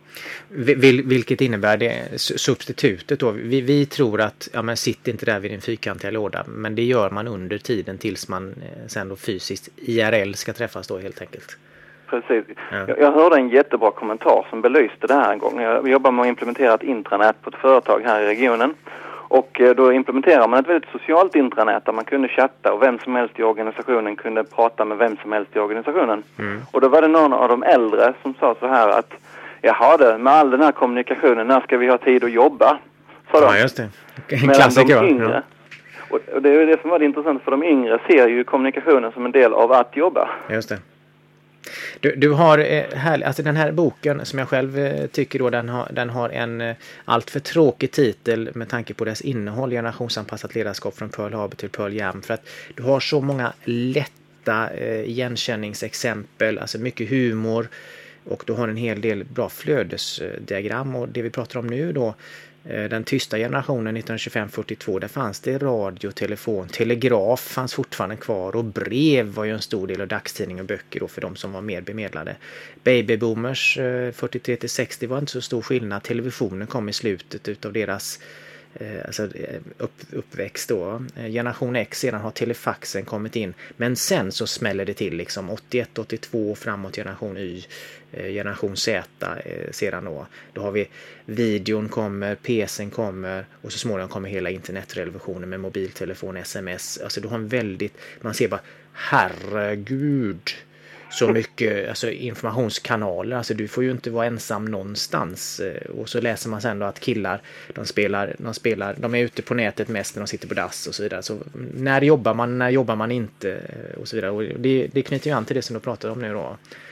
[SPEAKER 2] Vil, vilket innebär det substitutet då. Vi, vi tror att ja, men sitt inte där vid din fyrkantiga låda, men det gör man under tiden tills man eh, sen då fysiskt I R L ska träffas då helt enkelt.
[SPEAKER 5] Precis.
[SPEAKER 2] Ja.
[SPEAKER 5] Jag, jag hörde en jättebra kommentar som belyste det här en gång. Jag jobbar med att implementera ett intranät på ett företag här i regionen. Och då implementerar man ett väldigt socialt intranät där man kunde chatta och vem som helst i organisationen kunde prata med vem som helst i organisationen. Mm. Och då var det någon av de äldre som sa så här att jaha det, med all den här kommunikationen, när ska vi ha tid att jobba? Så
[SPEAKER 2] ja, just det. En klassiker,
[SPEAKER 5] de yngre, ja. Och det är ju det som var det intressant, för de yngre ser ju kommunikationen som en del av att jobba.
[SPEAKER 2] Just det. Du, du har här, alltså den här boken som jag själv tycker då den har, den har en allt för tråkig titel med tanke på dess innehåll, generationsanpassat ledarskap från Pearl Harbor till Pearl Jam, för att du har så många lätta eh, igenkänningsexempel, alltså mycket humor, och du har en hel del bra flödesdiagram. Och det vi pratar om nu då, den tysta generationen nittonhundratjugofem fyrtiotvå, där fanns det radio, telefon, telegraf fanns fortfarande kvar, och brev var ju en stor del av dagstidning och böcker då för de som var mer bemedlade. Babyboomers fyrtiotre till sextio var inte så stor skillnad. Televisionen kom i slutet utav deras alltså upp, uppväxt då. Generation X, sedan har telefaxen kommit in, men sen så smäller det till liksom åttioett åttiotvå framåt generation Y, generation Z sedan då. Då har vi videon kommer, P C:n kommer, och så småningom kommer hela internetrevolutionen med mobiltelefon, sms. Alltså du har en väldigt, man ser bara herregud så mycket alltså informationskanaler, alltså du får ju inte vara ensam någonstans. Och så läser man sen då att killar de spelar, de spelar de är ute på nätet mest när de sitter på dass och så vidare. Så när jobbar man, när jobbar man inte och så vidare. Och det, det knyter ju an till det som du pratade om nu då.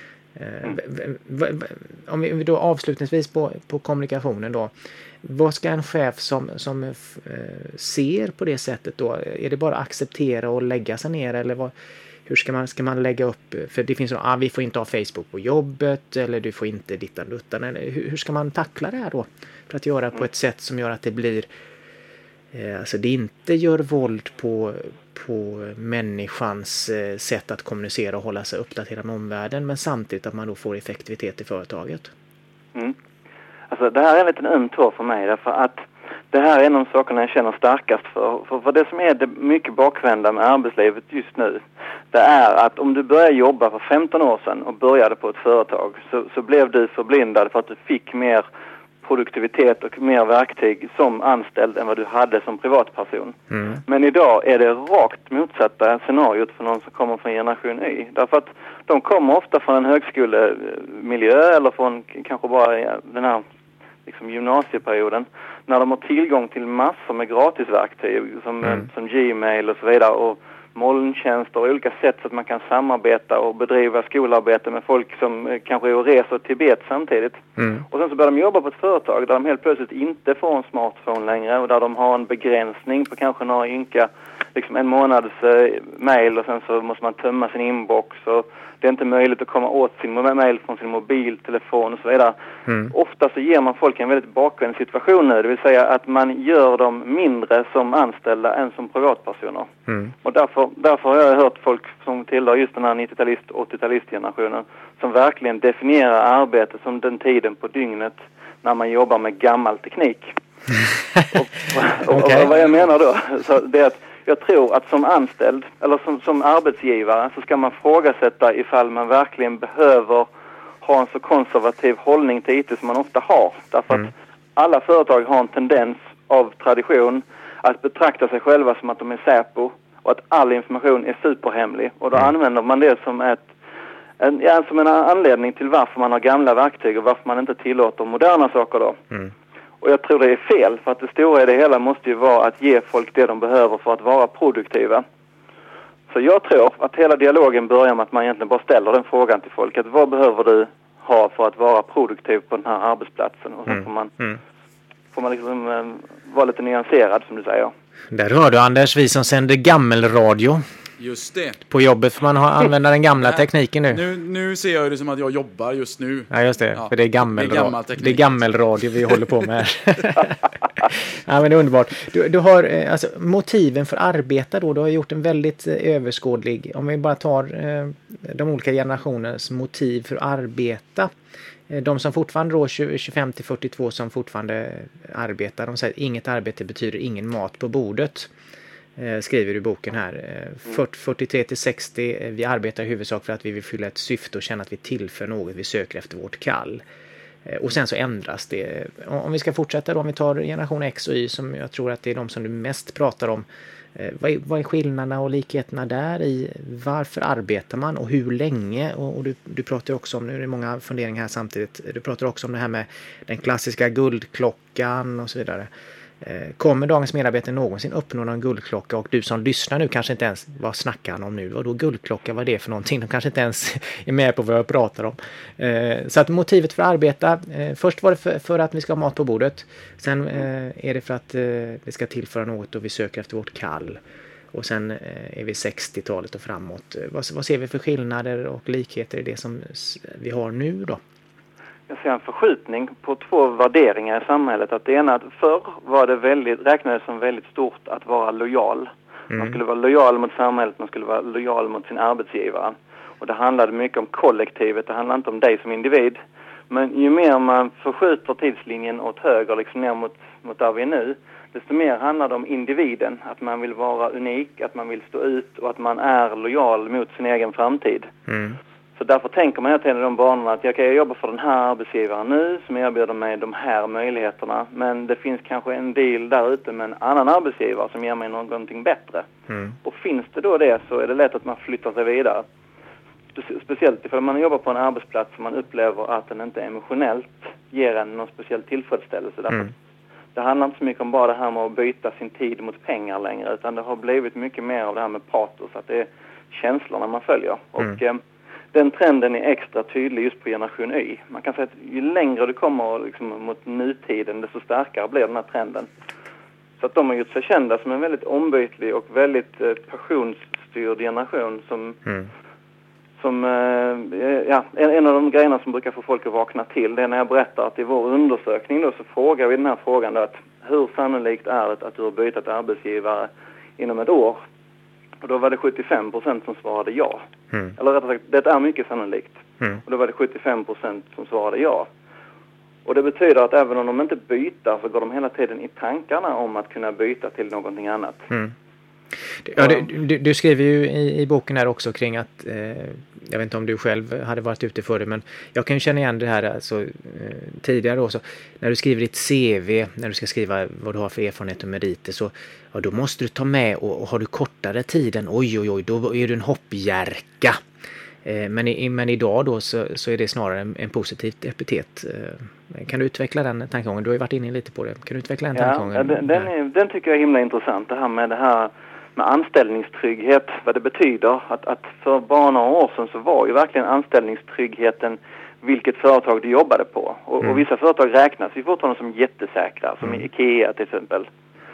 [SPEAKER 2] Om vi då avslutningsvis på, på kommunikationen då, vad ska en chef som, som eh, ser på det sättet då, är det bara acceptera och lägga sig ner, eller vad, hur ska man, ska man lägga upp, för det finns ju, ah, vi får inte ha Facebook på jobbet, eller du får inte dittan duttan, eller hur, hur ska man tackla det här då för att göra på ett sätt som gör att det blir eh, alltså det inte gör våld på på människans eh, sätt att kommunicera och hålla sig uppdaterad med omvärlden, men samtidigt att man då får effektivitet i företaget.
[SPEAKER 5] Mm. Alltså det här är en liten öm tå för mig, därför att det här är en av de sakerna jag känner starkast för. För, för det som är det mycket bakvända med arbetslivet just nu, det är att om du började jobba för femton år sedan och började på ett företag, så, så blev du förblindad för att du fick mer produktivitet och mer verktyg som anställd än vad du hade som privatperson. Mm. Men idag är det rakt motsatta scenariot för någon som kommer från generation Y. Därför att de kommer ofta från en högskolemiljö eller från kanske bara den här liksom gymnasieperioden, när de har tillgång till massor med gratisverktyg som, mm. som Gmail och så vidare, och molntjänster och olika sätt så att man kan samarbeta och bedriva skolarbete med folk som kanske är och reser till Tibet samtidigt. Mm. Och sen så börjar de jobba på ett företag där de helt plötsligt inte får en smartphone längre, och där de har en begränsning på kanske några ynka, liksom en månads eh, mail, och sen så måste man tömma sin inbox, och det är inte möjligt att komma åt sin mail från sin mobiltelefon och så vidare. Mm. Ofta så ger man folk en väldigt bakvänd situation nu, det vill säga att man gör dem mindre som anställda än som privatpersoner. Mm. Och därför, därför har jag hört folk som tillhör just den här nittiotalist- och åttiotalistgenerationen som verkligen definierar arbetet som den tiden på dygnet när man jobbar med gammal teknik. och, och, okay. och vad jag menar då, så det är att jag tror att som anställd eller som, som arbetsgivare så ska man frågasätta ifall man verkligen behöver ha en så konservativ hållning till I T som man ofta har. Därför mm. att alla företag har en tendens av tradition att betrakta sig själva som att de är Säpo, och att all information är superhemlig. Och då mm. använder man det som, ett, en, ja, som en anledning till varför man har gamla verktyg och varför man inte tillåter moderna saker då. Mm. Och jag tror det är fel, för att det stora i det hela måste ju vara att ge folk det de behöver för att vara produktiva. Så jag tror att hela dialogen börjar med att man egentligen bara ställer den frågan till folk. Att vad behöver du ha för att vara produktiv på den här arbetsplatsen? Och sen mm. får man, mm. får man liksom um, vara lite nyanserad, som du säger.
[SPEAKER 2] Där hör du, Anders, vi som sänder gammelradio.
[SPEAKER 4] Just det.
[SPEAKER 2] På jobbet får man ha, använda den gamla tekniken nu.
[SPEAKER 4] nu. Nu ser jag det som att jag jobbar just nu.
[SPEAKER 2] Ja, just det. Ja, för det är, gammel, det är, gammal det är gammelradio vi håller på med här. Ja, men det är underbart. Du, du har alltså motiven för arbeta då. Du har gjort en väldigt överskådlig, om vi bara tar eh, de olika generationernas motiv för att arbeta. De som fortfarande då tjugofem till fyrtiotvå som fortfarande arbetar, de säger att inget arbete betyder ingen mat på bordet. Skriver i boken här. fyrtiotre till sextio, vi arbetar i huvudsak för att vi vill fylla ett syfte och känna att vi tillför något, vi söker efter vårt kall. Och sen så ändras det. Om vi ska fortsätta då, om vi tar generation X och Y som jag tror att det är de som du mest pratar om. Vad är, vad är skillnaderna och likheterna där i? Varför arbetar man och hur länge? Och, och du, du pratar också om, nu är det många funderingar här samtidigt, du pratar också om det här med den klassiska guldklockan och så vidare. Kommer dagens medarbetare någonsin uppnå någon guldklocka? Och du som lyssnar nu kanske inte ens, vad snackar han om nu? Vad då guldklocka, vad är det för någonting? De kanske inte ens är med på vad jag pratar om. Så att motivet för att arbeta, först var det för, för att vi ska ha mat på bordet. Sen är det för att vi ska tillföra något och vi söker efter vårt kall. Och sen är vi sextiotalet och framåt. Vad, vad ser vi för skillnader och likheter i det som vi har nu då?
[SPEAKER 5] Jag ser en förskjutning på två värderingar i samhället. Att det ena, att förr var det väldigt, räknades som väldigt stort att vara lojal. Mm. Man skulle vara lojal mot samhället, man skulle vara lojal mot sin arbetsgivare. Och det handlade mycket om kollektivet, det handlade inte om dig som individ. Men ju mer man förskjuter tidslinjen åt höger, liksom ner mot, mot där vi är nu, desto mer handlar det om individen. Att man vill vara unik, att man vill stå ut och att man är lojal mot sin egen framtid. Mm. Så därför tänker man hela tiden i de banorna att jag kan jobba för den här arbetsgivaren nu som erbjuder mig de här möjligheterna. Men det finns kanske en deal där ute med en annan arbetsgivare som ger mig någonting bättre. Mm. Och finns det då det så är det lätt att man flyttar sig vidare. Spe- speciellt ifall man jobbar på en arbetsplats som man upplever att den inte emotionellt ger en någon speciell tillfredsställelse. Därför mm. Det handlar inte så mycket om bara det här med att byta sin tid mot pengar längre. Utan det har blivit mycket mer av det här med patos. Att det är känslorna man följer. Mm. Och... Eh, den trenden är extra tydlig just på generation Y. Man kan säga att ju längre du kommer liksom mot nutiden, desto starkare blir den här trenden. Så att de har gjort sig kända som en väldigt ombytlig och väldigt eh, passionsstyrd generation som, mm. som eh, ja, en, en av de grejerna som brukar få folk att vakna till, det är när jag berättar att i vår undersökning då så frågar vi den här frågan då att hur sannolikt är det att du har bytt arbetsgivare inom ett år? Och då var det sjuttiofem procent som svarade ja. Mm. Eller rättare sagt, det är mycket sannolikt. Mm. Och då var det sjuttiofem procent som svarade ja. Och det betyder att även om de inte byter så går de hela tiden i tankarna om att kunna byta till någonting annat. Mm.
[SPEAKER 2] Ja, du, du, du skriver ju i, i boken här också kring att, eh, jag vet inte om du själv hade varit ute för det, men jag kan ju känna igen det här alltså, eh, tidigare också. När du skriver ditt C V, när du ska skriva vad du har för erfarenhet och meriter, så ja, då måste du ta med, och, och har du kortare tiden, oj oj oj, då är du en hoppjärka. Eh, men, i, men idag då så, så är det snarare en, en positivt epitet. Eh, kan du utveckla den tankegången? Du har ju varit inne lite på det. Kan du utveckla den tankegången?
[SPEAKER 5] Ja, den, den, är, den tycker jag är himla intressant. Det här med det här med anställningstrygghet, vad det betyder. Att, att för bara några år sedan så var ju verkligen anställningstryggheten vilket företag du jobbade på. Och, mm. och vissa företag räknas ju fortfarande som jättesäkra, som mm. IKEA till exempel.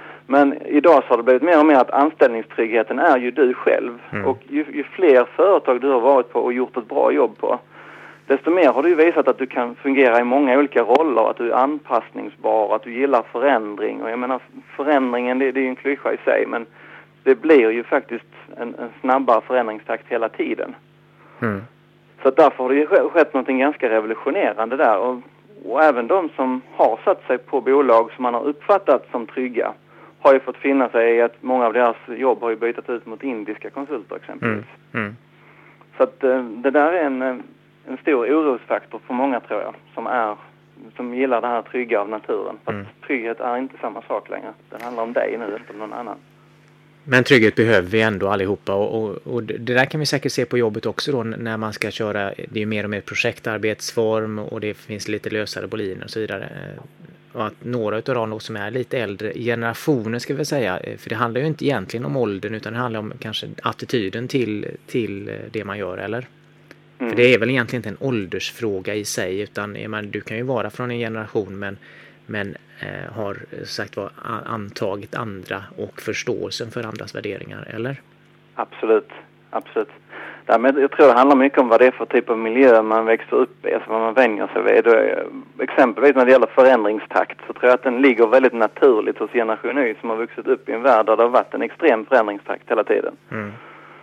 [SPEAKER 5] Men idag så har det blivit mer och mer att anställningstryggheten är ju du själv. Mm. Och ju, ju fler företag du har varit på och gjort ett bra jobb på, desto mer har du visat att du kan fungera i många olika roller, att du är anpassningsbar, att du gillar förändring. Och jag menar, förändringen det, det är ju en klyscha i sig, men det blir ju faktiskt en, en snabbare förändringstakt hela tiden. Mm. Så därför har det ju skett något ganska revolutionerande där. Och, och även de som har satt sig på bolag som man har uppfattat som trygga har ju fått finna sig i att många av deras jobb har ju bytt ut mot indiska konsulter exempelvis. Mm. Mm. Så att det där är en, en stor orosfaktor för många, tror jag, som är som gillar det här trygga av naturen. För mm. att trygghet är inte samma sak längre. Det handlar om dig nu, inte om någon annan.
[SPEAKER 2] Men trygghet behöver vi ändå allihopa, och, och, och det där kan vi säkert se på jobbet också då när man ska köra, det är ju mer och mer projektarbetsform och det finns lite lösare boliner och så vidare. Och att några av dem som är lite äldre generationer ska vi säga, för det handlar ju inte egentligen om åldern utan det handlar om kanske attityden till, till det man gör, eller? Mm. För det är väl egentligen inte en åldersfråga i sig, utan man, du kan ju vara från en generation men men eh, har sagt var antagit andra och förståelsen för andras värderingar, eller?
[SPEAKER 5] Absolut, absolut. Ja, men jag tror det handlar mycket om vad det är för typ av miljö man växer upp i, alltså vad man vänjer sig vid. Exempelvis när det gäller förändringstakt så tror jag att den ligger väldigt naturligt hos generation Y som har vuxit upp i en värld där det har varit en extrem förändringstakt hela tiden. Mm.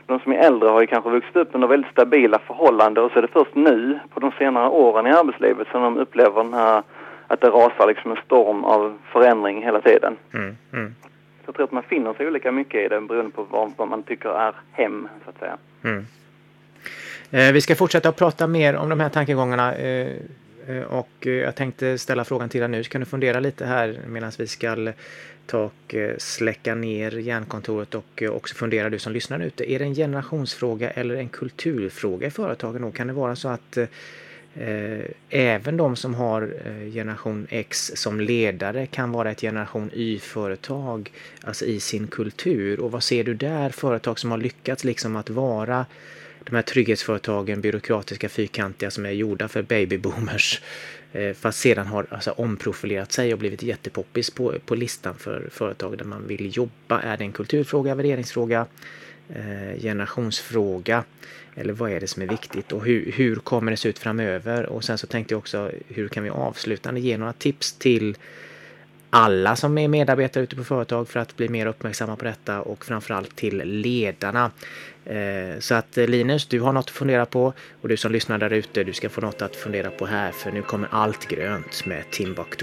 [SPEAKER 5] De som är äldre har ju kanske vuxit upp under väldigt stabila förhållanden och så är det först nu på de senare åren i arbetslivet som de upplever den här, att det rasar liksom en storm av förändring hela tiden. Mm, mm. Så jag tror att man finner sig olika mycket i det beroende på vad, vad man tycker är hem, så att säga.
[SPEAKER 2] Mm. Eh, vi ska fortsätta att prata mer om de här tankegångarna eh, och jag tänkte ställa frågan till dig nu. Så kan du fundera lite här medan vi ska ta och släcka ner hjärnkontoret och också fundera, du som lyssnar ute. Är det en generationsfråga eller en kulturfråga i företagen? Och kan det vara så att eh, även de som har eh, generation X som ledare kan vara ett generation Y-företag, alltså i sin kultur? Och vad ser du där, företag som har lyckats liksom att vara de här trygghetsföretagen, byråkratiska, fyrkantiga som är gjorda för babyboomers, eh, fast sedan har alltså omprofilerat sig och blivit jättepoppis på, på listan för företag där man vill jobba? Är det en kulturfråga, värderingsfråga, eh, generationsfråga, eller vad är det som är viktigt och hur, hur kommer det se ut framöver? Och sen så tänkte jag också, hur kan vi avslutande ge några tips till alla som är medarbetare ute på företag för att bli mer uppmärksamma på detta, och framförallt till ledarna. Eh, så att Linus, du har något att fundera på, och du som lyssnar där ute, du ska få något att fundera på här, för nu kommer Allt grönt med Timbuktu.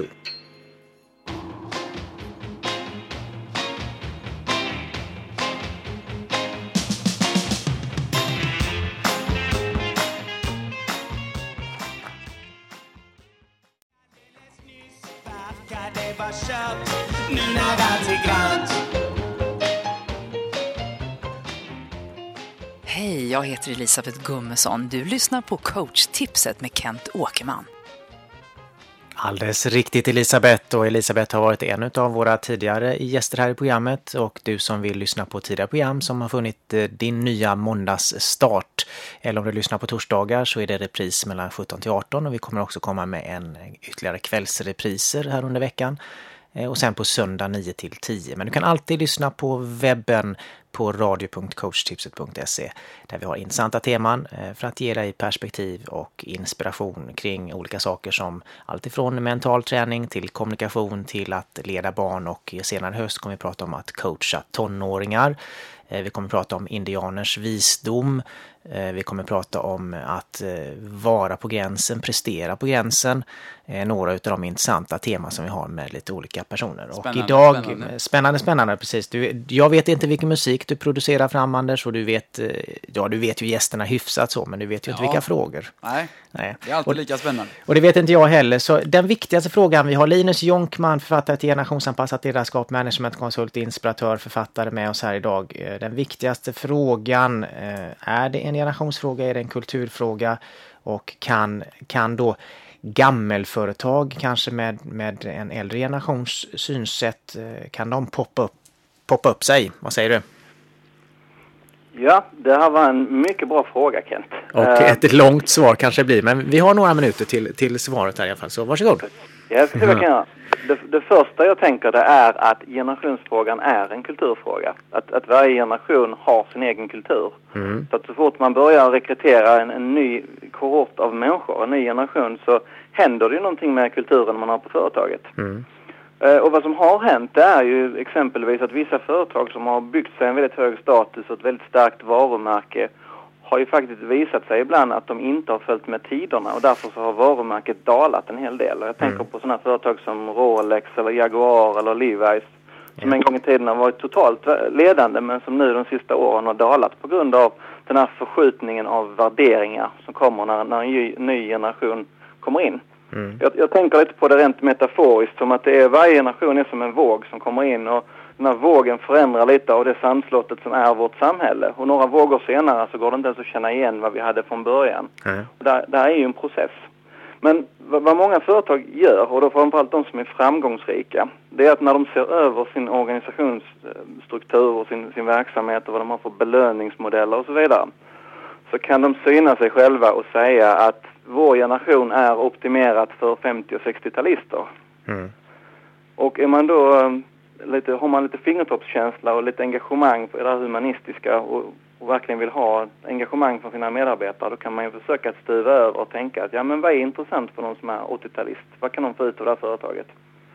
[SPEAKER 6] Hej, jag heter Elisabeth Gummesson. Du lyssnar på coachtipset med Kent Åkerman.
[SPEAKER 2] Alldeles riktigt, Elisabeth, och Elisabeth har varit en av våra tidigare gäster här i programmet, och du som vill lyssna på tidigare program som har funnit din nya måndagsstart, eller om du lyssnar på torsdagar så är det repris mellan sjutton till arton, och vi kommer också komma med en ytterligare kvällsrepriser här under veckan. Och sen på söndag nio till tio. Men du kan alltid lyssna på webben på radio punkt coachtipset punkt se, där vi har intressanta teman för att ge dig perspektiv och inspiration kring olika saker, som allt ifrån mental träning till kommunikation till att leda barn, och senare höst kommer vi prata om att coacha tonåringar. Vi kommer prata om indianers visdom. Vi kommer prata om att vara på gränsen, prestera på gränsen. Några av de intressanta teman som vi har med lite olika personer.
[SPEAKER 4] Spännande,
[SPEAKER 2] och idag,
[SPEAKER 4] spännande,
[SPEAKER 2] spännande, spännande precis. Du, jag vet inte vilken musik du producerar fram, Anders, och du vet, ja, du vet ju gästerna hyfsat så, men du vet ju
[SPEAKER 4] ja.
[SPEAKER 2] inte vilka frågor.
[SPEAKER 4] Nej,
[SPEAKER 2] Nej.
[SPEAKER 4] Det är alltid
[SPEAKER 2] och,
[SPEAKER 4] lika spännande.
[SPEAKER 2] Och det vet inte jag heller. Så den viktigaste frågan, vi har Linus Jonkman, författare till Generationsanpassat ledarskap, managementkonsult, inspiratör, författare med oss här idag. Den viktigaste frågan, är det en generationsfråga, är det en kulturfråga, och kan, kan då gammelföretag kanske med, med en äldre generations synsätt, kan de poppa upp, poppa upp sig? Vad säger du?
[SPEAKER 5] Ja, det här var en mycket bra fråga, Kent.
[SPEAKER 2] Och ett långt svar kanske blir, men vi har några minuter till, till svaret här i alla fall, så varsågod.
[SPEAKER 5] Ja, jag ska se vad jag kan göra. Det, det första jag tänker det är att generationsfrågan är en kulturfråga. Att, att varje generation har sin egen kultur. Mm. Så att så fort man börjar rekrytera en, en ny kohort av människor, en ny generation, så händer det ju någonting med kulturen man har på företaget. Mm. Uh, och vad som har hänt det är ju exempelvis att vissa företag som har byggt sig en väldigt hög status och ett väldigt starkt varumärke har ju faktiskt visat sig ibland att de inte har följt med tiderna, och därför så har varumärket dalat en hel del. Och jag tänker mm. på sådana företag som Rolex eller Jaguar eller Levi's som en gång i tiden har varit totalt ledande, men som nu de sista åren har dalat på grund av den här förskjutningen av värderingar som kommer när, när en ny generation kommer in. Mm. Jag, jag tänker lite på det rent metaforiskt, som att det är, varje generation är som en våg som kommer in, och den här vågen förändrar lite av det sandslottet som är vårt samhälle. Och några vågor senare så går det inte ens att känna igen vad vi hade från början. Mm. Och där, där är ju en process. Men vad, vad många företag gör, och då framförallt de som är framgångsrika, det är att när de ser över sin organisationsstruktur och sin, sin verksamhet och vad de har för belöningsmodeller och så vidare, så kan de syna sig själva och säga att vår generation är optimerat för femtio- och sextio-talister. Mm. Och är man då lite, har man lite fingertoppskänsla och lite engagemang för det humanistiska och, och verkligen vill ha engagemang från sina medarbetare, då kan man ju försöka att stuva över och tänka att ja, men vad är intressant för någon som är åttio-talist? Vad kan de få ut av det här företaget?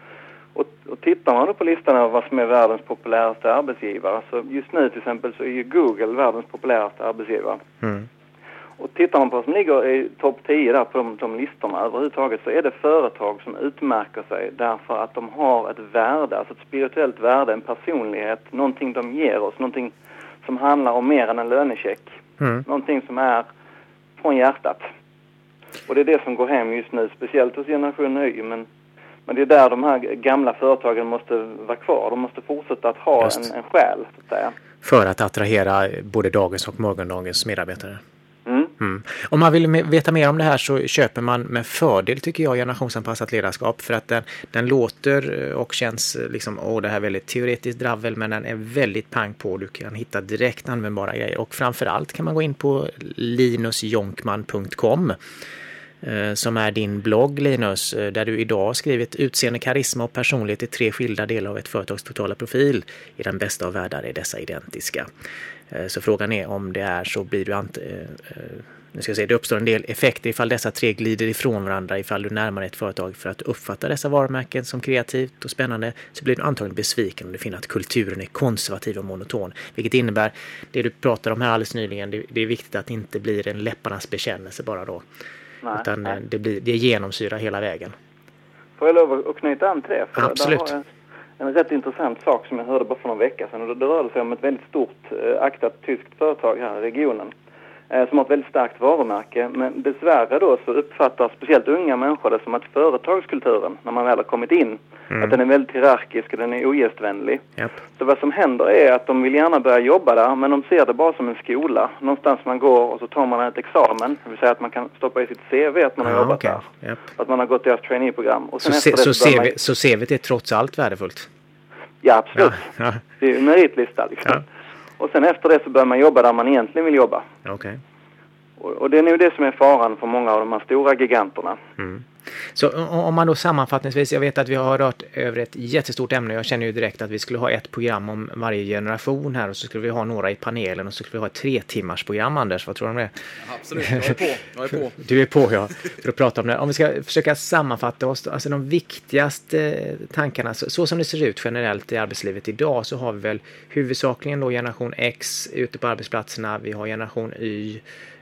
[SPEAKER 5] Och, och tittar man då på listan av vad som är världens populäraste arbetsgivare, så just nu till exempel så är ju Google världens populäraste arbetsgivare.
[SPEAKER 2] Mm.
[SPEAKER 5] Och tittar man på vad som ligger i topp tio där på de, de listorna överhuvudtaget, så är det företag som utmärker sig därför att de har ett värde, alltså ett spirituellt värde, en personlighet, någonting de ger oss, någonting som handlar om mer än en lönecheck. Mm. Någonting som är från hjärtat. Och det är det som går hem just nu, speciellt hos generation Y, men Men det är där de här gamla företagen måste vara kvar. De måste fortsätta att ha en, en själ, så att säga.
[SPEAKER 2] För att attrahera både dagens och morgondagens medarbetare.
[SPEAKER 5] Mm.
[SPEAKER 2] Mm. Om man vill veta mer om det här så köper man med fördel, tycker jag, generationsanpassat ledarskap. För att den, den låter och känns liksom, åh, det här är väldigt teoretiskt dravel, men den är väldigt pang på. Du kan hitta direkt användbara grejer. Och framförallt kan man gå in på linus jonkman punkt com. Som är din blogg, Linus, där du idag har skrivit utseende, karisma och personlighet i tre skilda delar av ett företags totala profil. I den bästa av världar är dessa identiska. Så frågan är om det är så blir du inte... Nu ska jag säga, det uppstår en del effekter ifall dessa tre glider ifrån varandra. Ifall du närmar ett företag för att uppfatta dessa varumärken som kreativt och spännande, så blir du antagligen besviken om du finner att kulturen är konservativ och monoton. Vilket innebär, det du pratar om här alldeles nyligen, det, det är viktigt att det inte blir en läpparnas bekännelse bara då. Nej, utan nej. Det, blir, det genomsyrar hela vägen.
[SPEAKER 5] Får jag lov att knyta an till det? För
[SPEAKER 2] absolut.
[SPEAKER 5] Där har jag en rätt intressant sak som jag hörde bara för några veckor sedan. Och det rörde sig om ett väldigt stort eh, aktat tyskt företag här i regionen. Eh, som har ett väldigt starkt varumärke. Men dessvärre då så uppfattar speciellt unga människor det som att företagskulturen, när man väl har kommit in, mm. att den är väldigt hierarkisk och den är ogästvänlig.
[SPEAKER 2] Yep.
[SPEAKER 5] Så vad som händer är att de vill gärna börja jobba där, men de ser det bara som en skola. Någonstans man går och så tar man ett examen. Det vill säga att man kan stoppa i sitt C V att man har ah, jobbat okay. där. Yep. Att man har gått deras traineeprogram. Och sen
[SPEAKER 2] så
[SPEAKER 5] efter
[SPEAKER 2] se,
[SPEAKER 5] det
[SPEAKER 2] så, C V,
[SPEAKER 5] man...
[SPEAKER 2] så C V är trots allt värdefullt?
[SPEAKER 5] Ja, absolut.
[SPEAKER 2] Ja, ja.
[SPEAKER 5] Det är en meritlista liksom. Ja. Och sen efter det så börjar man jobba där man egentligen vill jobba.
[SPEAKER 2] Okej. Okay.
[SPEAKER 5] Och det är nog det som är faran för många av de här stora giganterna.
[SPEAKER 2] Mm. Så om man då sammanfattningsvis, jag vet att vi har rört över ett jättestort ämne. Jag känner ju direkt att vi skulle ha ett program om varje generation här och så skulle vi ha några i panelen och så skulle vi ha ett tre timmars program, Anders. Vad tror du om det?
[SPEAKER 4] Ja, absolut, jag är på. Jag är på.
[SPEAKER 2] Du är på, ja, för att prata om det. Om vi ska försöka sammanfatta oss, alltså de viktigaste tankarna, så, så som det ser ut generellt i arbetslivet idag, så har vi väl huvudsakligen då generation X ute på arbetsplatserna. Vi har generation Y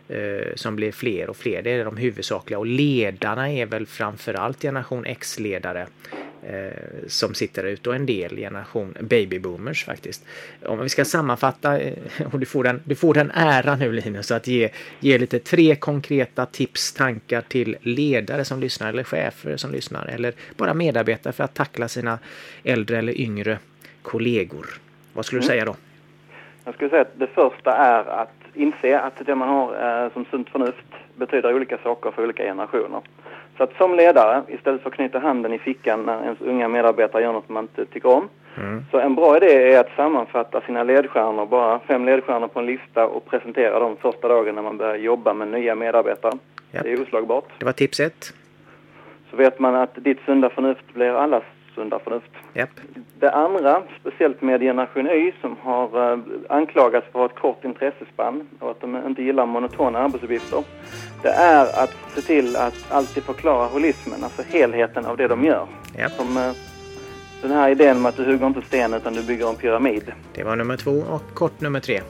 [SPEAKER 2] som blir fler och fler. Det är de huvudsakliga. Och ledarna är väl framförallt generation X-ledare eh, som sitter ut, och en del generation babyboomers faktiskt. Om vi ska sammanfatta, eh, och du får den, du får den ära nu, Linus, att ge, ge lite tre konkreta tips, tankar till ledare som lyssnar, eller chefer som lyssnar, eller bara medarbetare för att tackla sina äldre eller yngre kollegor. Vad skulle du
[SPEAKER 5] mm.
[SPEAKER 2] säga då?
[SPEAKER 5] Jag skulle säga att det första är att inse att det man har eh, som sunt förnuft betyder olika saker för olika generationer. Så att som ledare, istället för att knyta handen i fickan när ens unga medarbetare gör något man inte tycker om, mm. så en bra idé är att sammanfatta sina ledstjärnor, bara fem ledstjärnor på en lista, och presentera dem första dagen när man börjar jobba med nya medarbetare. Yep. Det är oslagbart.
[SPEAKER 2] Det var tips ett.
[SPEAKER 5] Så vet man att ditt sunda förnuft blir allas sunda förnuft.
[SPEAKER 2] Yep.
[SPEAKER 5] Det andra, speciellt med generation Y som har eh, anklagats för ett kort intressespann och att de inte gillar monotona arbetsuppgifter, det är att se till att alltid förklara holismen, alltså helheten av det de gör.
[SPEAKER 2] Yep.
[SPEAKER 5] Som eh, den här idén om att du hugger inte sten utan du bygger en pyramid.
[SPEAKER 2] Det var nummer två, och kort nummer tre.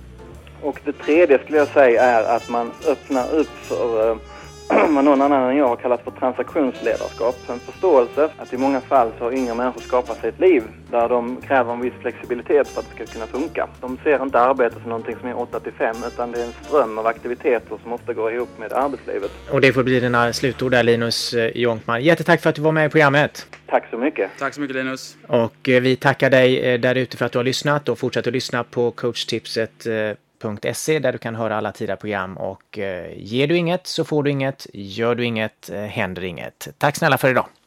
[SPEAKER 5] Och det tredje skulle jag säga är att man öppnar upp för eh, vad någon annan än jag har kallat för transaktionsledarskap. En förståelse att i många fall så har yngre människor skapat sig ett liv där de kräver en viss flexibilitet för att det ska kunna funka. De ser inte arbete som någonting som är åtta till fem, utan det är en ström av aktiviteter som måste gå ihop med arbetslivet.
[SPEAKER 2] Och det får bli dina slutord där, Linus Jonkman. Jättetack för att du var med i programmet.
[SPEAKER 5] Tack så mycket.
[SPEAKER 4] Tack så mycket, Linus.
[SPEAKER 2] Och vi tackar dig där ute för att du har lyssnat, och fortsätt att lyssna på coachtipset punkt se där du kan höra alla tidigare program, och eh, ger du inget så får du inget, gör du inget, eh, händer inget. Tack snälla för idag.